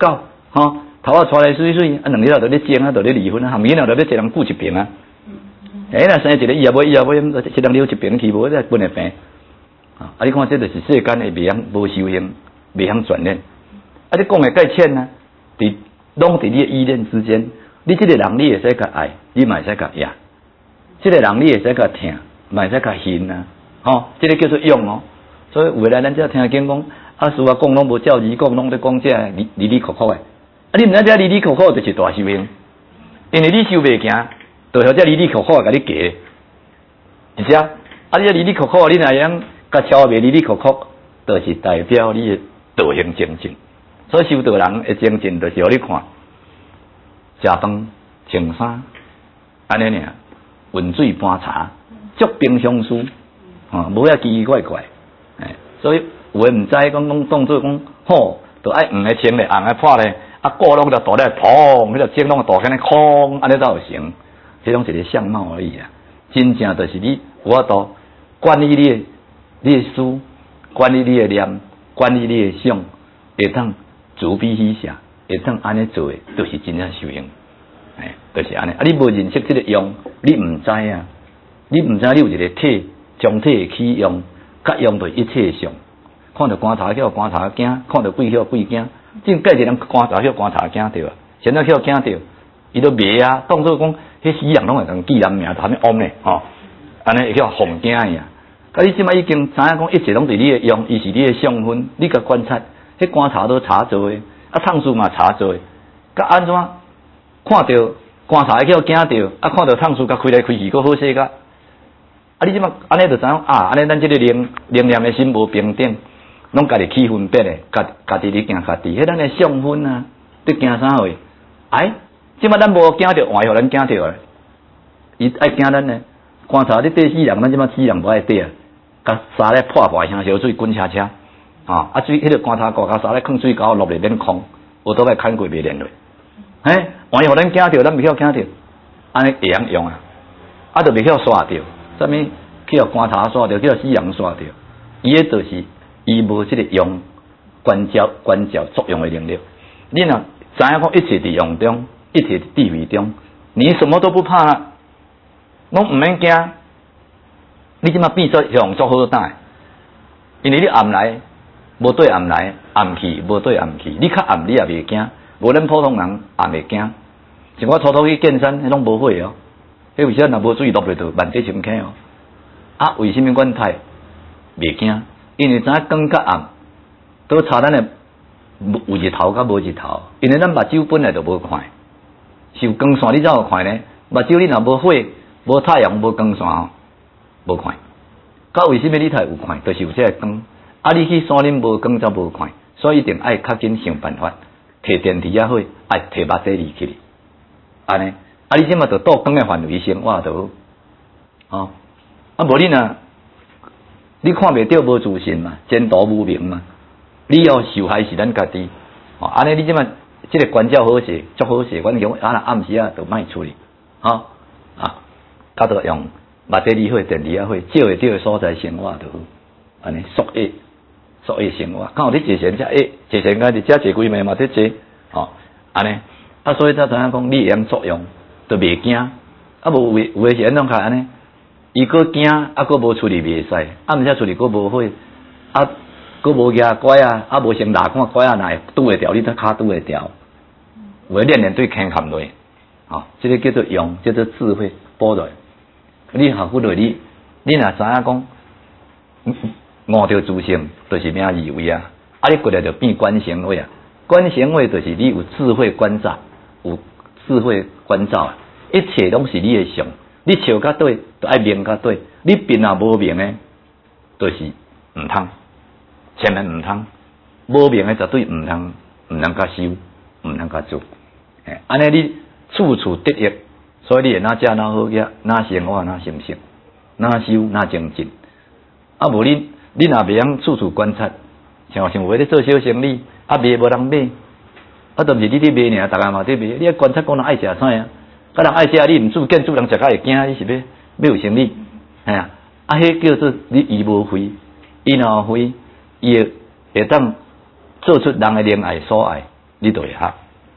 A: 吼，头发带来水水，啊，两日后就咧争啊，就咧离婚啊，含囡仔就咧一人顾一边啊。哎，若生一个伊也无伊也无，一人留一边去，无再分会病。啊，你看这就是世间的未晓无修行，未晓转念。啊，你讲的介浅啊，伫拢伫你的意念之间。你这个人你会使甲爱，你嘛会使甲压。这个人你会使甲疼，嘛会使甲恨啊。吼，这个叫做用哦。所以有诶来咱遮听经讲，啊，师父讲拢无照字讲，拢在讲这离离离苦苦诶。啊，你毋知这离离苦苦就是大修行，因为你修袂行，就或者离离苦苦甲你夹，是只啊，啊，你离离苦苦，你若样甲超袂离离苦苦，就是代表你诶道行精进。所以修道人诶精进，就是互你看，食饭、穿衫，安尼尔，温水搬茶，足冰相思，吼、哦，无遐奇奇怪怪，诶，所以有诶毋知讲讲当做讲好，就爱黄诶穿咧，红诶破咧。啊，过拢就大咧，砰！迄个精拢大起来，空，安尼才有成。这种是个相貌而已啊。真正就是你有法度管理你的、你的思，管理你的念，管理你的想，会当自比虚下，会当安尼做的，就是真正修行。哎，就是安尼。啊，你无认识这个用，你毋知啊。你毋知你有一个体，将体的起用，甲用对一切相。看到观察叫观察惊，看到鬼叫鬼惊。正介一人观察许观察惊着，现在许惊着，伊都迷啊，当作讲迄死人拢会当记人名，就安尼唵咧，吼，安尼会叫疯惊呀。啊，你即摆已经知影讲一切拢是你的用，伊是你的相分，你甲观察，迄观察都查做诶，啊，趟数嘛查做诶，甲安怎看着观察叫惊着，啊，看着趟数甲开来开去，佫好势甲，啊，你即摆安尼就知影啊，安尼咱即个灵灵念的心无平等。拢家己起分别诶，家家己咧惊家己，迄咱诶相分啊，伫惊啥货？哎，即摆咱无惊着，换互咱惊着诶。伊爱惊咱呢，观察你缀死人，咱即摆死人无爱缀啊，甲沙咧破破香烧水滚车车，啊啊水迄个观察过，甲沙咧放水沟落嚟免空，有倒来砍过袂连落。哎，换互咱惊着，咱袂晓惊着，安尼会晓用啊，啊着袂晓刷着，啥物去互观察刷着，去互死人刷着，伊迄就是。伊无即个用观照观照作用的能力，你若知影讲一切伫用中，一切伫地位中，你什么都不怕啦，拢毋免惊。你即马变作用足好胆，因为你暗来无对暗来，暗去无对暗去，你较暗你也袂惊，无咱普通人暗会惊。像我初初去见山，迄拢无火哦，迄有时若无水落去就万底深坑哦。啊，为什么阮太袂惊？因为知影光甲暗，都差咱诶有日头甲无日头。因为咱目睭本来就无看，受光线你才有看呢。目睭你若无火、无太阳、无光线，无看。到为什么你才有看？就是有这个光。啊，你去山林无光才无看，所以一定爱较紧想办法，摕电池仔火，爱摕目底离去。安尼，啊，你即马就到光诶范围生活就好。哦，啊，无你若。你看袂到无自信嘛，前途无明嘛，你要受害是咱家己。哦，安尼你即摆即个关照好势，足好势，阮讲啊，若暗时啊，就莫处理，吼啊，甲着用目底理火、电池啊火，照会到诶所在生活就好，安尼缩压缩压生活。刚好你坐船才压，坐船家己遮坐几暝嘛，得坐，吼安尼啊，所以才知影讲你会用作用，就袂惊，啊无有有诶是安怎开安尼？伊搁惊，啊，搁无处理袂使，啊，毋则处理搁无火，啊，搁无举拐啊，啊，无先拿看拐啊，哪会拄会掉？你才骹拄会掉，有诶练练对坑陷落，吼，即个叫做用，叫做智慧补落。你学不落你，你若知影讲，悟着自性，就是名二位啊，啊，你过来就变观行位啊，观行位就是你有智慧观照，有智慧观照啊，一切拢是你诶相。你笑甲对，就爱明甲对；你变也无明诶，就是毋通，千万毋通。无明诶绝对毋通，毋通甲修，毋通甲做。诶，安尼你处处得益，所以你会哪食哪好嘢，哪生活哪心性，哪修哪精进。啊，无你你若袂晓处处观察，像像有咧做小生意，啊卖无人买，啊都毋是你咧卖尔，逐个嘛伫卖，你要观察讲人爱食啥啊？啊，人爱食你毋煮，见煮人食甲会惊，你是要要有生理，系啊，啊，迄叫做你伊无慧，伊若有慧，伊会会当做出人诶恋爱所爱，你就会合，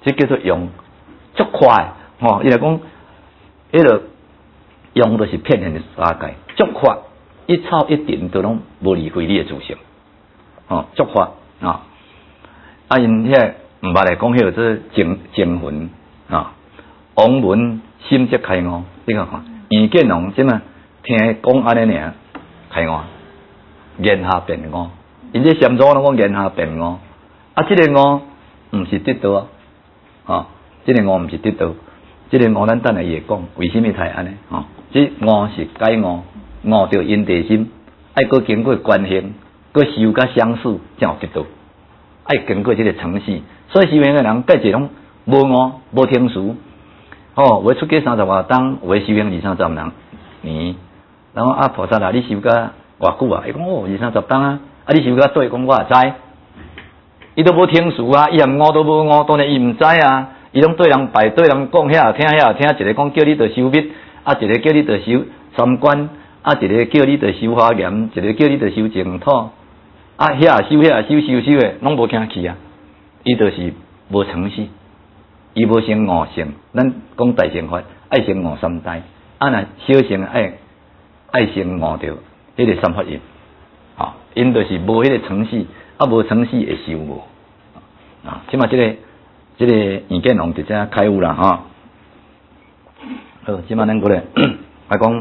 A: 这叫做用，足快吼。伊来讲，迄个用就是骗人的世界，足快，一草一定都拢无离开你的自性，吼，足快啊！啊，因遐毋捌来讲迄个做精精魂啊，王文心则开悟，你看看，袁建龙即嘛听讲安尼尔开悟，言下变悟，因这禅宗拢讲言下变悟，啊，即、这个悟毋是得道啊，吼，即、这个悟毋是得道，即、这个悟咱等下会讲，为什么才安尼？吼，即悟是解悟，悟着因地心，爱搁经过观行，搁修甲相似，才有得道。爱经过这个程序，所以修行的人介一拢无悟无听书，哦，有出家三十外冬，有修行二三十人年，然后啊菩萨啊，你修甲偌久啊？伊讲哦二三十冬啊，啊你修甲对，讲我也知，伊都无听书啊，伊也悟都无悟，当然伊毋知啊，伊拢对人拜，对人讲遐听遐听，一个讲叫你着修密，啊一个叫你着修三观，啊一个叫你着修华严，一个叫你着修净土。啊，遐修遐修修修的，拢无惊去啊！伊就是无诚实，伊无成悟性。咱讲大乘法，爱成悟三代，啊，若小乘爱爱成悟着迄个三法印，啊，因就是无迄个诚实，啊，无诚实会修无啊。即嘛，即个即、这个袁建龙直接开悟啦，哈。好，即嘛咱过来，来讲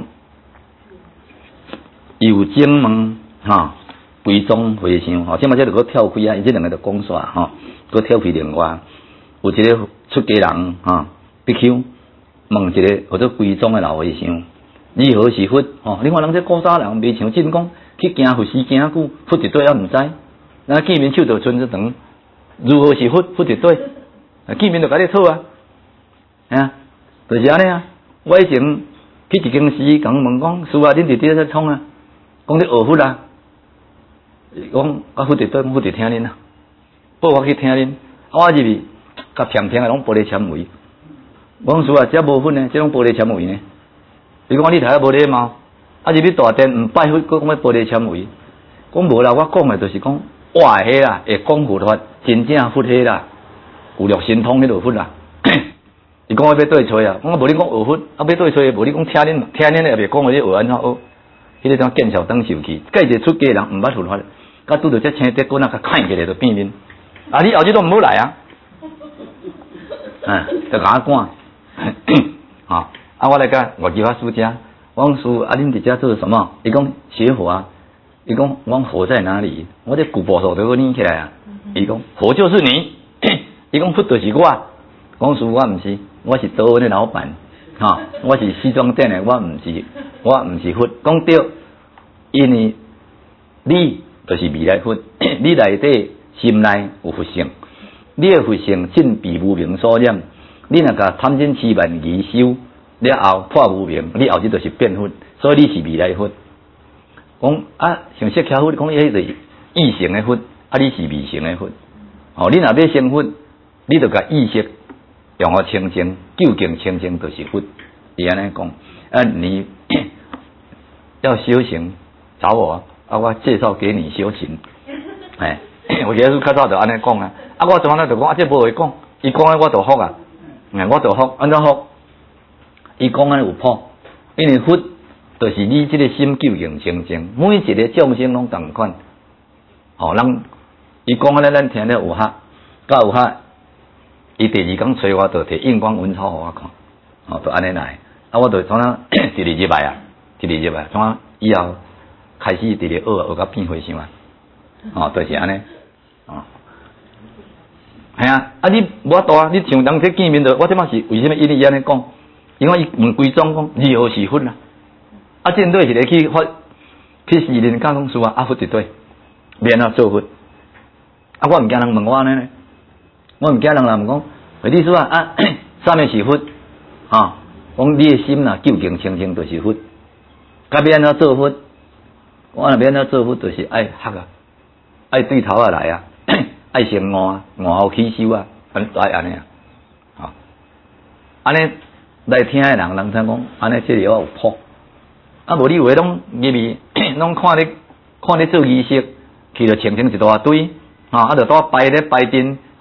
A: 有经门，哈。规宗回向吼，即嘛即个个跳开啊，伊即两个就讲煞吼，个跳开另外，有一个出家人吼，必求问一个或者规宗的老和尚，你何是佛？吼，你看人这古早人未像真讲去行佛寺行久，佛一对也毋知，那见面手就伸一长，如何是佛？佛一对，见面就甲你讨啊，啊，就是安尼啊。我以前去一间寺，甲问讲，师啊，恁伫伫咧创啊？讲你学佛啊？伊讲啊，佛伫对，佛伫听恁啊，报我去听恁，我入去，甲偏偏的拢玻璃纤维。我讲师啊，这无佛呢，这种玻璃纤维呢。伊讲你睇下无礼貌，啊入去大殿毋拜佛，佫讲要玻璃纤维。讲无啦，我讲的就是讲，我迄啦，会讲佛法，真正佛迄啦，有六神通迄落佛啦。伊讲我要对吹啊，我无你讲学佛，啊要对吹，无你讲听恁，听恁也袂讲，你学安怎学？迄个种见笑当受气，介一个出家人毋捌佛法。甲拄着这青德棍啊，甲砍起来就变面。啊，你后日都毋好来啊！嗯，就甲我赶。啊，啊，我来甲外籍法师家，我讲师啊，恁伫遮做什么？伊讲学佛啊。伊讲我佛在哪里？我这古佛手都拎起来啊。伊讲佛就是你。伊讲佛就是我。讲师我毋是，我是道恩的老板。哈、啊，我是西装店的，我毋是，我毋是佛。讲对，因为你。就是未来佛，你内底心内有佛性，你的佛性尽被无明所染，你若甲贪嗔痴慢疑修了后破无明，你后日就是变佛，所以你是未来佛。讲啊，像释迦佛讲，伊是异成的佛，啊，你是未成的佛。哦，你若要成佛，你就甲意识用互清净，究竟清净就是佛。伊安尼讲，啊，你要修行，找我。啊，我介绍给你修行，哎，我耶稣较早就安尼讲啊，啊，我怎安尼就讲，啊，这无会讲，伊讲诶，我就服啊，哎，我就服，安怎服？伊讲安尼有谱，因为佛就是你这个心究竟清净，每一个众生拢同款，哦，人伊讲安尼，咱听了有合，甲有合，伊第二天找我，就摕印光文钞互我看，哦，就安尼来，啊，我就从那第二日来啊，第二日来，从那以后。开始伫咧学学到变回想啊，哦，就是安尼，哦，系啊，啊你无法度啊，你像人这见面的，我即马是为什么伊哩安尼讲？因为伊问规宗讲如何是佛啊？啊，针对是咧去发去试人教讲师啊，啊佛一对，免啊做佛，啊我毋惊人问我安尼，我毋惊人人讲，你说啊啊，啥物是佛？啊，讲你的心啊，究竟清净就是佛，甲要安怎做佛？我若要安怎做佛，就是爱学啊，爱对头啊来啊，爱先悟啊，悟后起修啊，安爱安尼啊，啊，安尼来听的人，人听讲，安尼这里我有谱，啊，无你话拢入去，拢看你看你做仪式，去着清清一大堆，啊，啊，着倒摆咧摆阵，啊，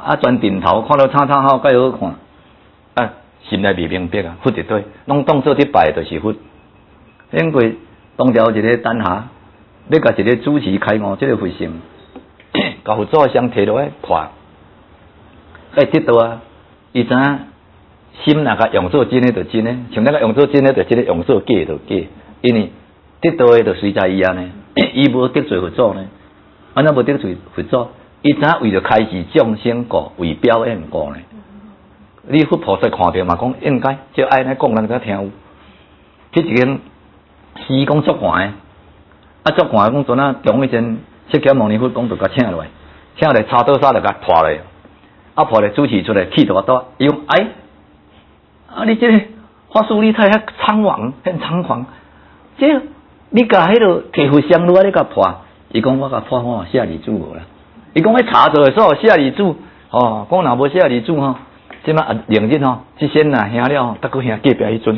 A: 啊转顶头看到叉叉号介好看，啊心内未明白啊，佛一堆，拢当做伫拜就是佛。因为当朝一个等下，要甲一个主持开悟，即、这个佛性，甲佛祖相摕落来破，哎得到啊，伊知影心若甲用作真诶就真诶，像咱甲用作真诶就即个用作假就假，因为得到诶就随在伊安尼，伊无得罪佛祖呢，安怎无得罪佛祖？伊知影为着开示众生故，为表演故呢。你佛菩萨看着嘛，讲应该就爱安尼讲，人才听有。去一间诗讲足寒诶，啊足寒讲阵啊，中以前释迦牟尼佛讲就甲请落来，请来插刀沙就甲破来，啊破来主持出来气大大，伊讲哎，啊你这个法师你太遐猖狂，很猖狂，这你甲迄落摕佛香炉啊，你甲破，伊讲我甲破我下礼主无啦。伊讲迄查做诶所有下礼主，哦，讲若无下礼主吼，即摆啊明日吼，即先呐兄了吼，得个兄隔壁迄阵，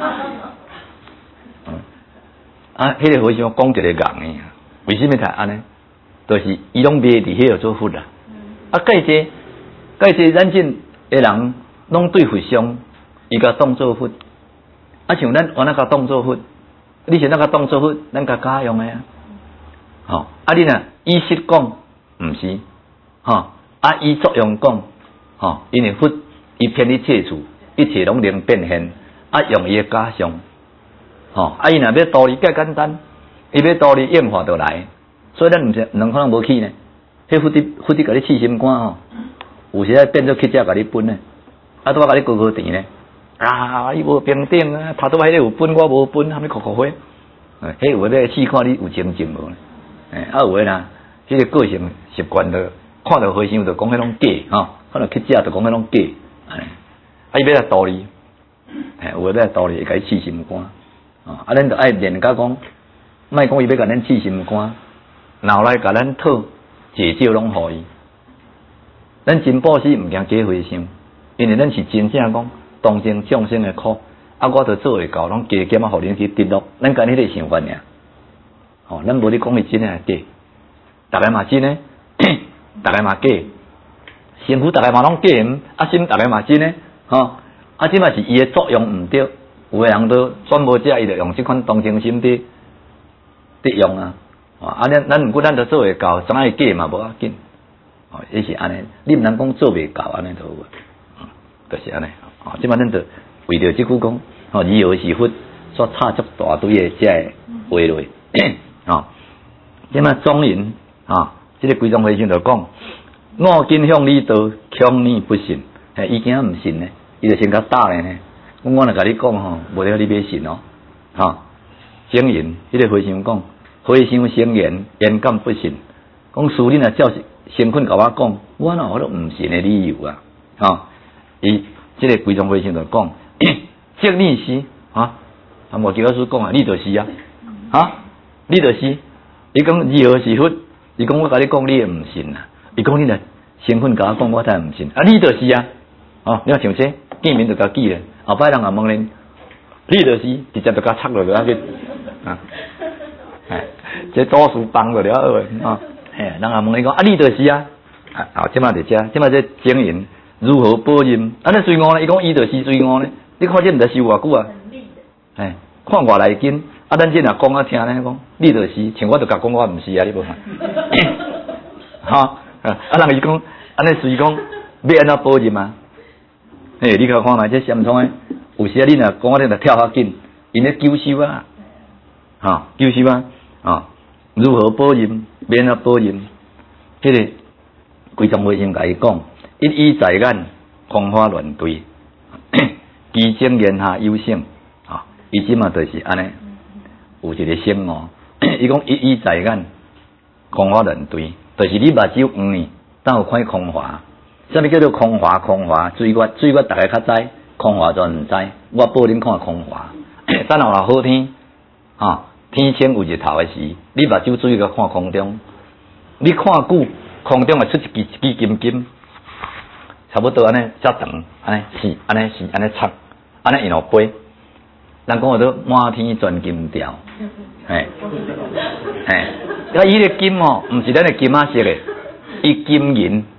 A: 嗯，啊，迄、那个和尚讲一个硬诶，为什么才安尼？就是伊拢袂伫迄个做佛啦。啊，介济介济咱阵诶人拢对佛像，伊甲当做佛，啊像咱原来甲当做佛，你是咱甲当做佛，咱甲假用诶啊，吼、哦，啊你若意识讲。毋是，吼、哦、啊！以作用讲，吼、哦，因为佛伊偏伫切处，一切拢能变现，啊，用伊诶假象，吼、哦，啊，伊若要道理介简单，伊要道理应化就来，所以咱毋是毋能可能无去呢。迄佛伫佛伫甲你刺心肝吼，有时啊变做乞食甲你分呢，啊，拄啊甲你高高甜呢，啊，伊无平等啊，头拄迄个有分我无分，虾米酷酷花，迄有咧试看你有情情无呢？诶，啊有诶啦。即个个性习惯的，看到和尚就讲迄种假，吼，看到乞食就讲迄种假，安尼，啊伊要来道理，嘿，有诶要来道理，会甲伊刺心肝，啊，啊，咱就爱练甲讲，莫讲伊要甲咱刺心肝，然后来甲咱讨解救拢互伊，咱真布施毋惊假和尚，因为咱是真正讲同情众生诶苦，啊，我著做会到，拢加减啊，互恁去得乐，咱干迄个想法尔，吼，咱无咧讲伊真诶假。大家嘛真诶，大家嘛假，身躯大家嘛拢假毋，啊心大家嘛真诶，吼、哦，啊即嘛是伊诶作用毋对，有诶人都转无遮，伊就用即款同情心伫伫用啊，啊咱咱毋过咱都做会到，怎啊假嘛无要紧，哦，伊是安尼，你毋通讲做袂到安尼就有啊，就是安尼，哦，即嘛咱就为着即句讲，吼，以后是佛所插足大堆诶遮诶话落，哦，即嘛庄严。啊！这个规宗和尚就讲，我今向你道，强你不信，嘿，伊竟毋信呢，伊就先甲打咧呢。我我若甲你讲吼，无了你要信哦。哈，经言，迄、那个和尚讲，和尚生言，言敢不信？讲师恁若照身份甲我讲，我哪有毋信的理由啊？哈，伊这个规宗和尚就讲，即你是啊，啊，无叫老师讲啊，你就是啊，啊，你就是，伊讲如何是佛？伊讲我甲你讲，你也毋信啊！伊讲你若身份甲我讲，我才毋信。啊，你就是啊！哦，你看像这见面就甲记咧，后摆人也问恁，你就是直接就甲插落去啊！啊，哎，这多数帮就了个啊！哎，人也问你讲，啊，你就是啊！啊，好，即马就遮，即马这经营如何保任？啊，那随我呢？伊讲伊就是随我呢？你看这毋知修偌久啊？哎，看偌来紧。啊，咱这若讲啊听咧，讲你就是，像我就甲讲我毋是啊，你无看，哈、啊，啊，人伊讲，安尼随讲要安怎保任啊？嘿，你甲看觅这相通诶，有时啊，你若讲我咧着跳较紧，因咧救修啊，哈，救修啊，啊，如何保任？要安怎保任？迄、那个规宗和尚甲伊讲，一以在眼，空花乱对，其正言下有性，啊，伊即嘛就是安尼。有一个声哦，伊讲一以在眼，空花乱对，就是你目睭黄呢，当有看空花。什么叫做空花？空花水月水月，大家较知，空花就毋知。我报恁看空花，等后若好天，啊，天清有日头诶时，你目睭注意甲看空中，你看久，空中会出一支一支金金，差不多安尼遮长，安尼是安尼是安尼插，安尼然后飞。人讲话都满天钻金条，嘿，嘿，啊，伊个金哦，毋是咱的金仔色的，伊金银，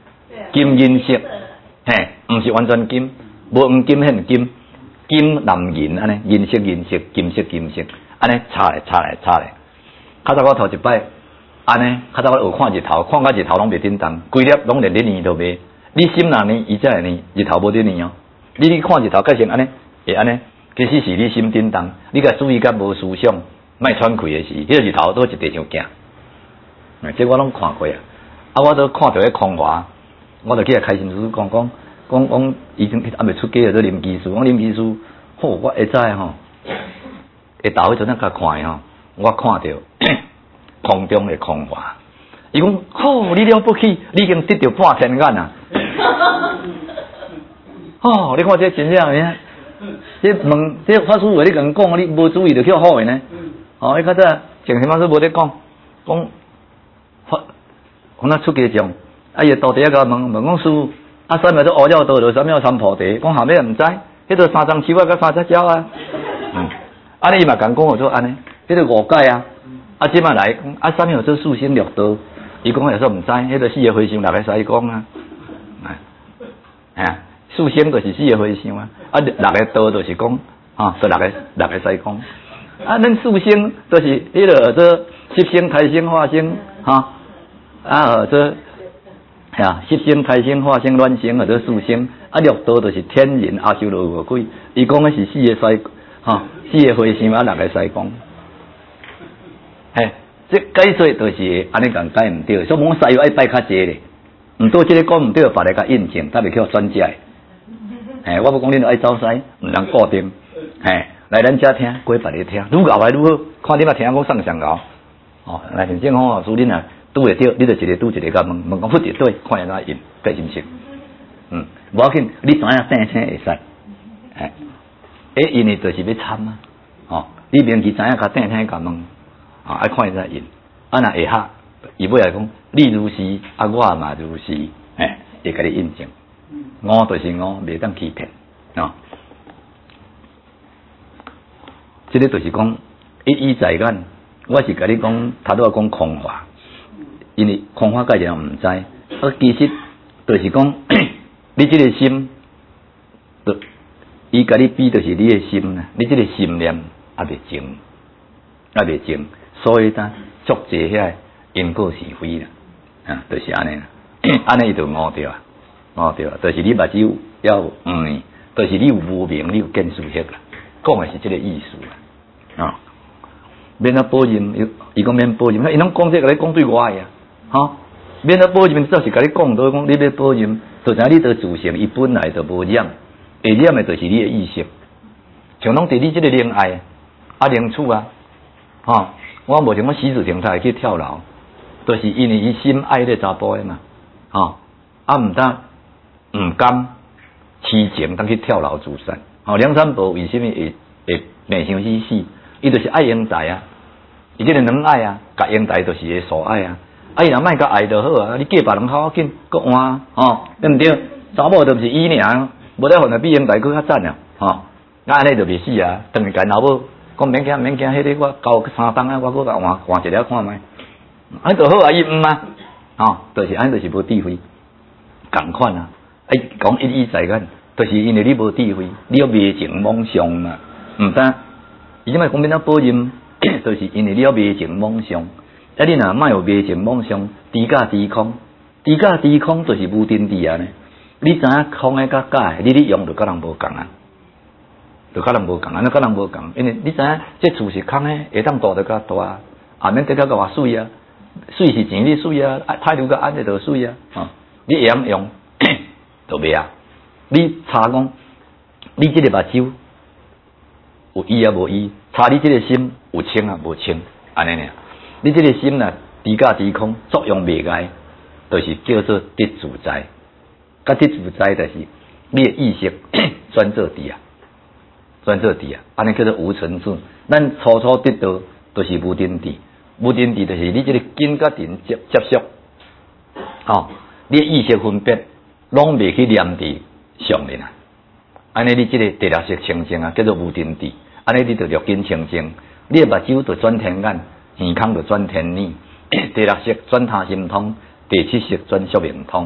A: 金银色，嘿，毋是完全金，无黄金现金，金蓝银安尼，银色银色，金色金色，安尼插来插来插来。较早我头一摆，安尼，较早我有看日头，看到日头拢袂叮当，规粒拢连咧年都袂。你心若呢，伊才会呢，日头无咧年哦。你去看日头，改成安尼，会安尼，其实是你心叮当，你甲注意甲无思想，莫喘气的时，迄、那个日头都一地上惊。这我拢看过啊，啊，我都看到迄空华，我就去开心师讲讲讲讲，已经还未出家做林技师，讲林技师，吼、哦，我会知吼，会到迄阵啊甲看吼，我看到空中的空华，伊讲，吼、哦，你了不起，你已经得到半天眼啊！哦，你看这真正诶，这问这法师话你甲讲，你无注意就叫好诶呢。哦，你较早前什么事无咧讲，讲。发，我那出家众，啊伊到底下甲问问讲师傅，啊三秒都乌鸟道落，三秒三菩提，讲下尾也毋知，迄个三张手啊，甲三只鸟啊，嗯，安尼伊嘛共讲我说安尼，迄个误解啊，啊即摆来讲，啊三秒做四星六道，伊讲也说毋知，迄个四个和尚六个西讲啊，哎呀，四星就是四个和尚啊，啊六个道就是讲，啊，是六个六个西讲，啊恁四星就是迄个做七星、台星、化星，哈。啊，这呀，十星、开星、化星、卵星，或者四星，啊，六道就是天人、阿修罗、恶鬼。伊讲的是四个西，哈，四个和尚啊，六个西公。嘿，这解说就是安尼讲解唔对，所以讲西药爱拜较济咧，唔对这个讲唔对，别个甲印证，特别叫专家。嘿，我不讲恁爱走西，唔通固定。嘿，来咱遮听，过别个听，愈熬来愈好，看你嘛听我上上熬。哦，来反正讲老师恁啊。拄会着，你就一个拄一个甲问问讲，不对对，看人哪应，该心情。嗯，无要紧，你知影定性会使，哎，诶，因为就是要参啊，哦，你明记知影甲定性甲问，啊，爱看人哪应，啊若会合，伊尾来讲，你如是，啊我嘛如是，哎，会甲你印证，五就是五，袂当欺骗，哦，这个就是讲一一在眼，我是甲你讲，头拄仔讲空话。因为空法概念毋知，啊，其实就是讲，你这个心，就伊甲你比，就是你的心啦。你这个心念也未净，也未净，所以呾作者遐因果是非啦，啊，就是安尼啦，安尼伊就误掉啊，误掉啊，就是你目睭要有嗯，就是你有无明，你有见识迄啦，讲的是这个意思啦，啊，免啊保任，伊讲免保任，因拢讲这个咧讲对我呀。哈，免得保任，就是甲你讲到讲，你要保任，就像你得自性，伊本来就无染，会染的就是你的意识。像拢伫你这个恋爱啊，恋处啊，哈，我无像我死字停才会去跳楼，就是因为伊心爱迄个查甫的嘛，哈，啊毋当毋甘痴情，当去跳楼自杀。哦，梁山伯为什么会会命相死死？伊就是爱英台啊，伊这个能爱啊，甲英台就是会所爱啊。啊，伊若莫甲爱就好啊！你嫁别人较要紧，搁换吼，对毋对？查某就毋是伊尔，无得换来比英台搁较赞啊！吼，啊安尼就袂死啊！当然间老母讲免惊免惊，迄个我交三档啊，我搁甲换换一了看觅，安就好啊！伊毋啊，吼，就是安就是无智慧，共款啊！哎，讲一意在眼，就是因为你无智慧，你要迷情妄想嘛，毋得。伊即摆讲免啊保任，就是因为你要迷情妄想。啊！你若莫有迷情妄想，知假知空，知假知空就是无真谛啊！呢，你知影空诶甲假诶，你咧用就甲人无共啊，就甲人无共，安尼甲人无共，因为你知影这厝是空诶，会当大得较大，啊免得较偌水啊，水是钱你水啊，态度较安尼就水啊，啊，你会晓用就袂啊。你查讲，你这个目睭有意啊无意，查你这个心有清啊无清，安尼尔。你这个心呐，知假知空，作用袂歹，就是叫做得自在。甲得自在就是你的意识专做伫啊，专做伫啊，安尼叫做无尘智。咱初初得到就是无真谛，无真谛就是你这个根甲尘接接触，哦，你的意识分别拢袂去念伫上面啊。安尼你这个第六识清净啊，叫做无真谛。安尼你就六根清净，你的目睭就转天眼。耳孔就转天耳，第六识转他心通，第七识转宿命通。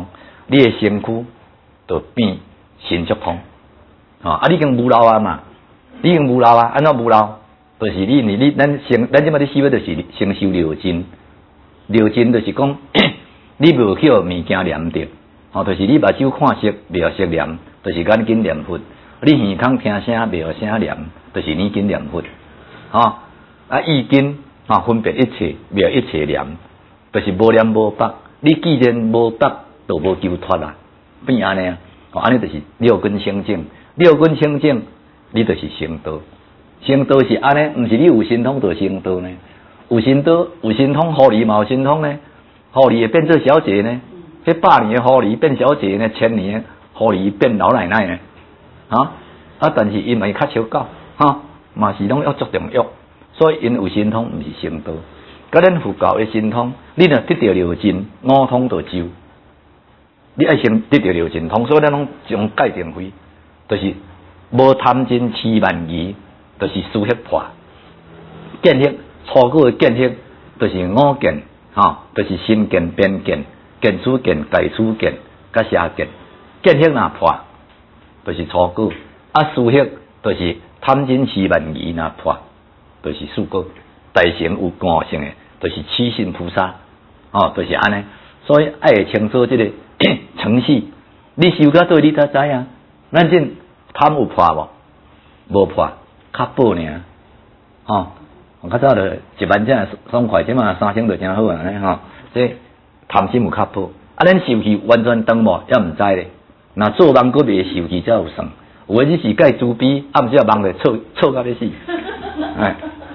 A: 你的身躯就变神足通，哦，啊，你已经无老啊嘛，你已经无老啊，安怎无老？就是你你你，咱先，咱即摆咧修的，就是先修疗真，疗真就是讲，你无晓物件念着，哦，就是你目睭看色，袂晓色念，就是眼睛念佛；你耳孔听声，袂晓声念，就是耳根念佛，哦，啊，意根啊，分别一切，袂晓一切念，就是无念无法。你既然无法，就无求脱啦，变安尼啊，哦，安尼就是六根清净，六根清净，你就是成道。成道是安尼，毋是你有神通就成道呢？有神道有神通，狐狸嘛有神通呢？狐狸会变做小姐呢？迄百年的狐狸变小姐呢？千年的狐狸变老奶奶呢？啊啊！但是因为较少狗，哈，嘛是拢要足重要，所以因有神通毋是成道。甲咱佛教的神通，你若得到了真，五通就就。你爱先得到了真通，所以咱拢将界定为，就是无贪嗔痴慢疑。就是思识破，见识初果的见识，就是五见，吼、哦，就是身见、边见、见处见、界处见、甲邪见。见识若破，就是初果；啊，思识就是贪嗔痴慢疑若破，就是四果。大乘有悟性的，就是七信菩萨，哦，就是安尼。所以爱会清楚这个程序，你修到对，你才知啊。咱这贪有破无？无破。较薄尔，吼，较早就一万只爽快，即嘛三千就真好啊，安尼吼，这贪心有较薄，啊，咱受气完全断无，也毋知咧。若做梦佫未受气才有算，有诶只是介自卑，啊，毋是啊梦咧错错到要死，哎，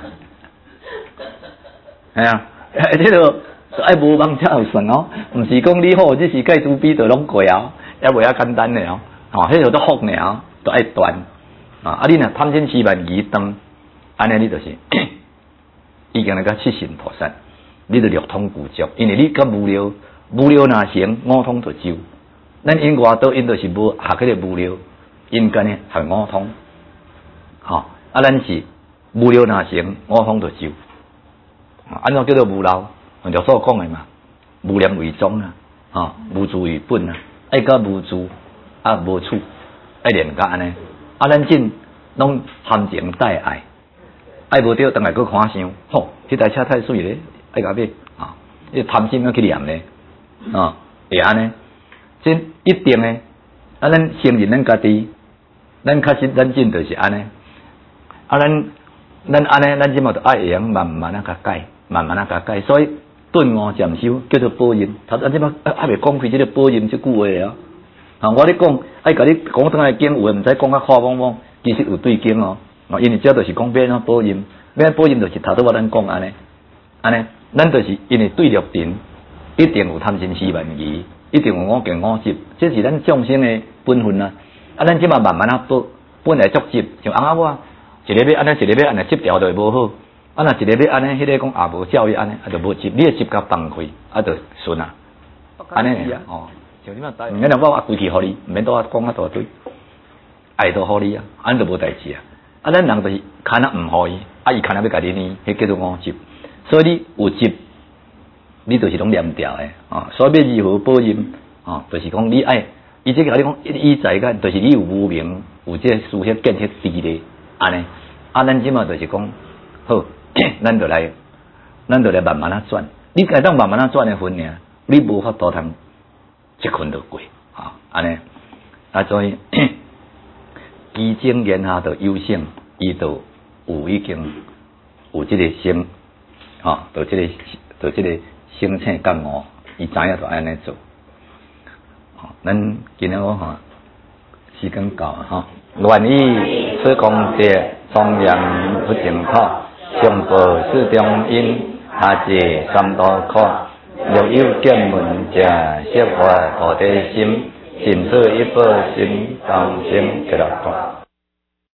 A: 哎呀，这个爱无梦才有算哦，毋是讲你好，只是介自卑就拢过啊，也袂遐简单咧哦，吼，迄个都福尔，都爱断。啊！啊，你若贪嗔痴慢疑断，安尼你就是已经那个七神菩萨，你就六通具足，因为你甲无聊，无聊若成五通就就。咱因外道因就是无学迄个无聊，因干呢学五通，吼、哦、啊，咱是无聊若成五通就就。安怎叫做无漏？我就所讲的嘛，无念为宗啊，吼、哦、无住为本啊，爱甲无住啊无处，爱连甲安尼。啊，咱真拢含情带爱，爱无着，当来佫看想，吼，迄台车太水咧，爱甲买啊，伊贪心要去念咧，啊，会安尼，真一定诶。啊，咱承认咱家己，咱确实咱真就是安尼。啊，咱咱安尼，咱即嘛着爱会用慢慢啊甲改，慢慢啊甲改，所以顿悟渐修叫做保任。头咱即嘛还未讲开即个保任即句话啊。啊！我咧讲，爱甲你讲倒来经，有诶毋知讲较夸妄妄，其实有对经哦。哦，因为这就是讲变啊保任，变保任就是头拄我咱讲安尼，安尼，咱就是因为对立人，一定有贪嗔痴慢疑，一定有五境五执，这是咱众生诶本分啊。啊，咱即嘛慢慢啊保，本来作执，像翁仔某，一个要安尼，一个要安尼，执调就无好。啊，若一个要安尼，迄个讲也无教育安尼，啊就无执，你诶执甲放开，啊就顺啊，安尼哦。毋免人我话规气互你，毋免多讲啊大堆，爱都互你啊，安就无代志啊。啊，咱人就是看啊毋互伊，啊伊看啊要甲你呢，迄叫做五执。所以你有执，你就是拢念掉诶啊。所以要如何保任啊？就是讲你爱，伊即个你讲以在个，就是你有无明，有这思想建设地咧，安尼。啊，咱即嘛就是讲好，咱就来，咱就来慢慢啊转。你该当慢慢啊转诶份尔，你无法度通。一困就过，啊，安尼，啊，所以基精言下的优胜，伊就有已经有这个心，啊，就这个，就这个生醒觉悟，伊知影就安尼做，啊，咱今日我哈时间到啊，哈，愿以此功德，庄严不净土，上报四中因，下济三多苦。若有见闻者，悉发菩提心，尽此一报心，当心极乐国。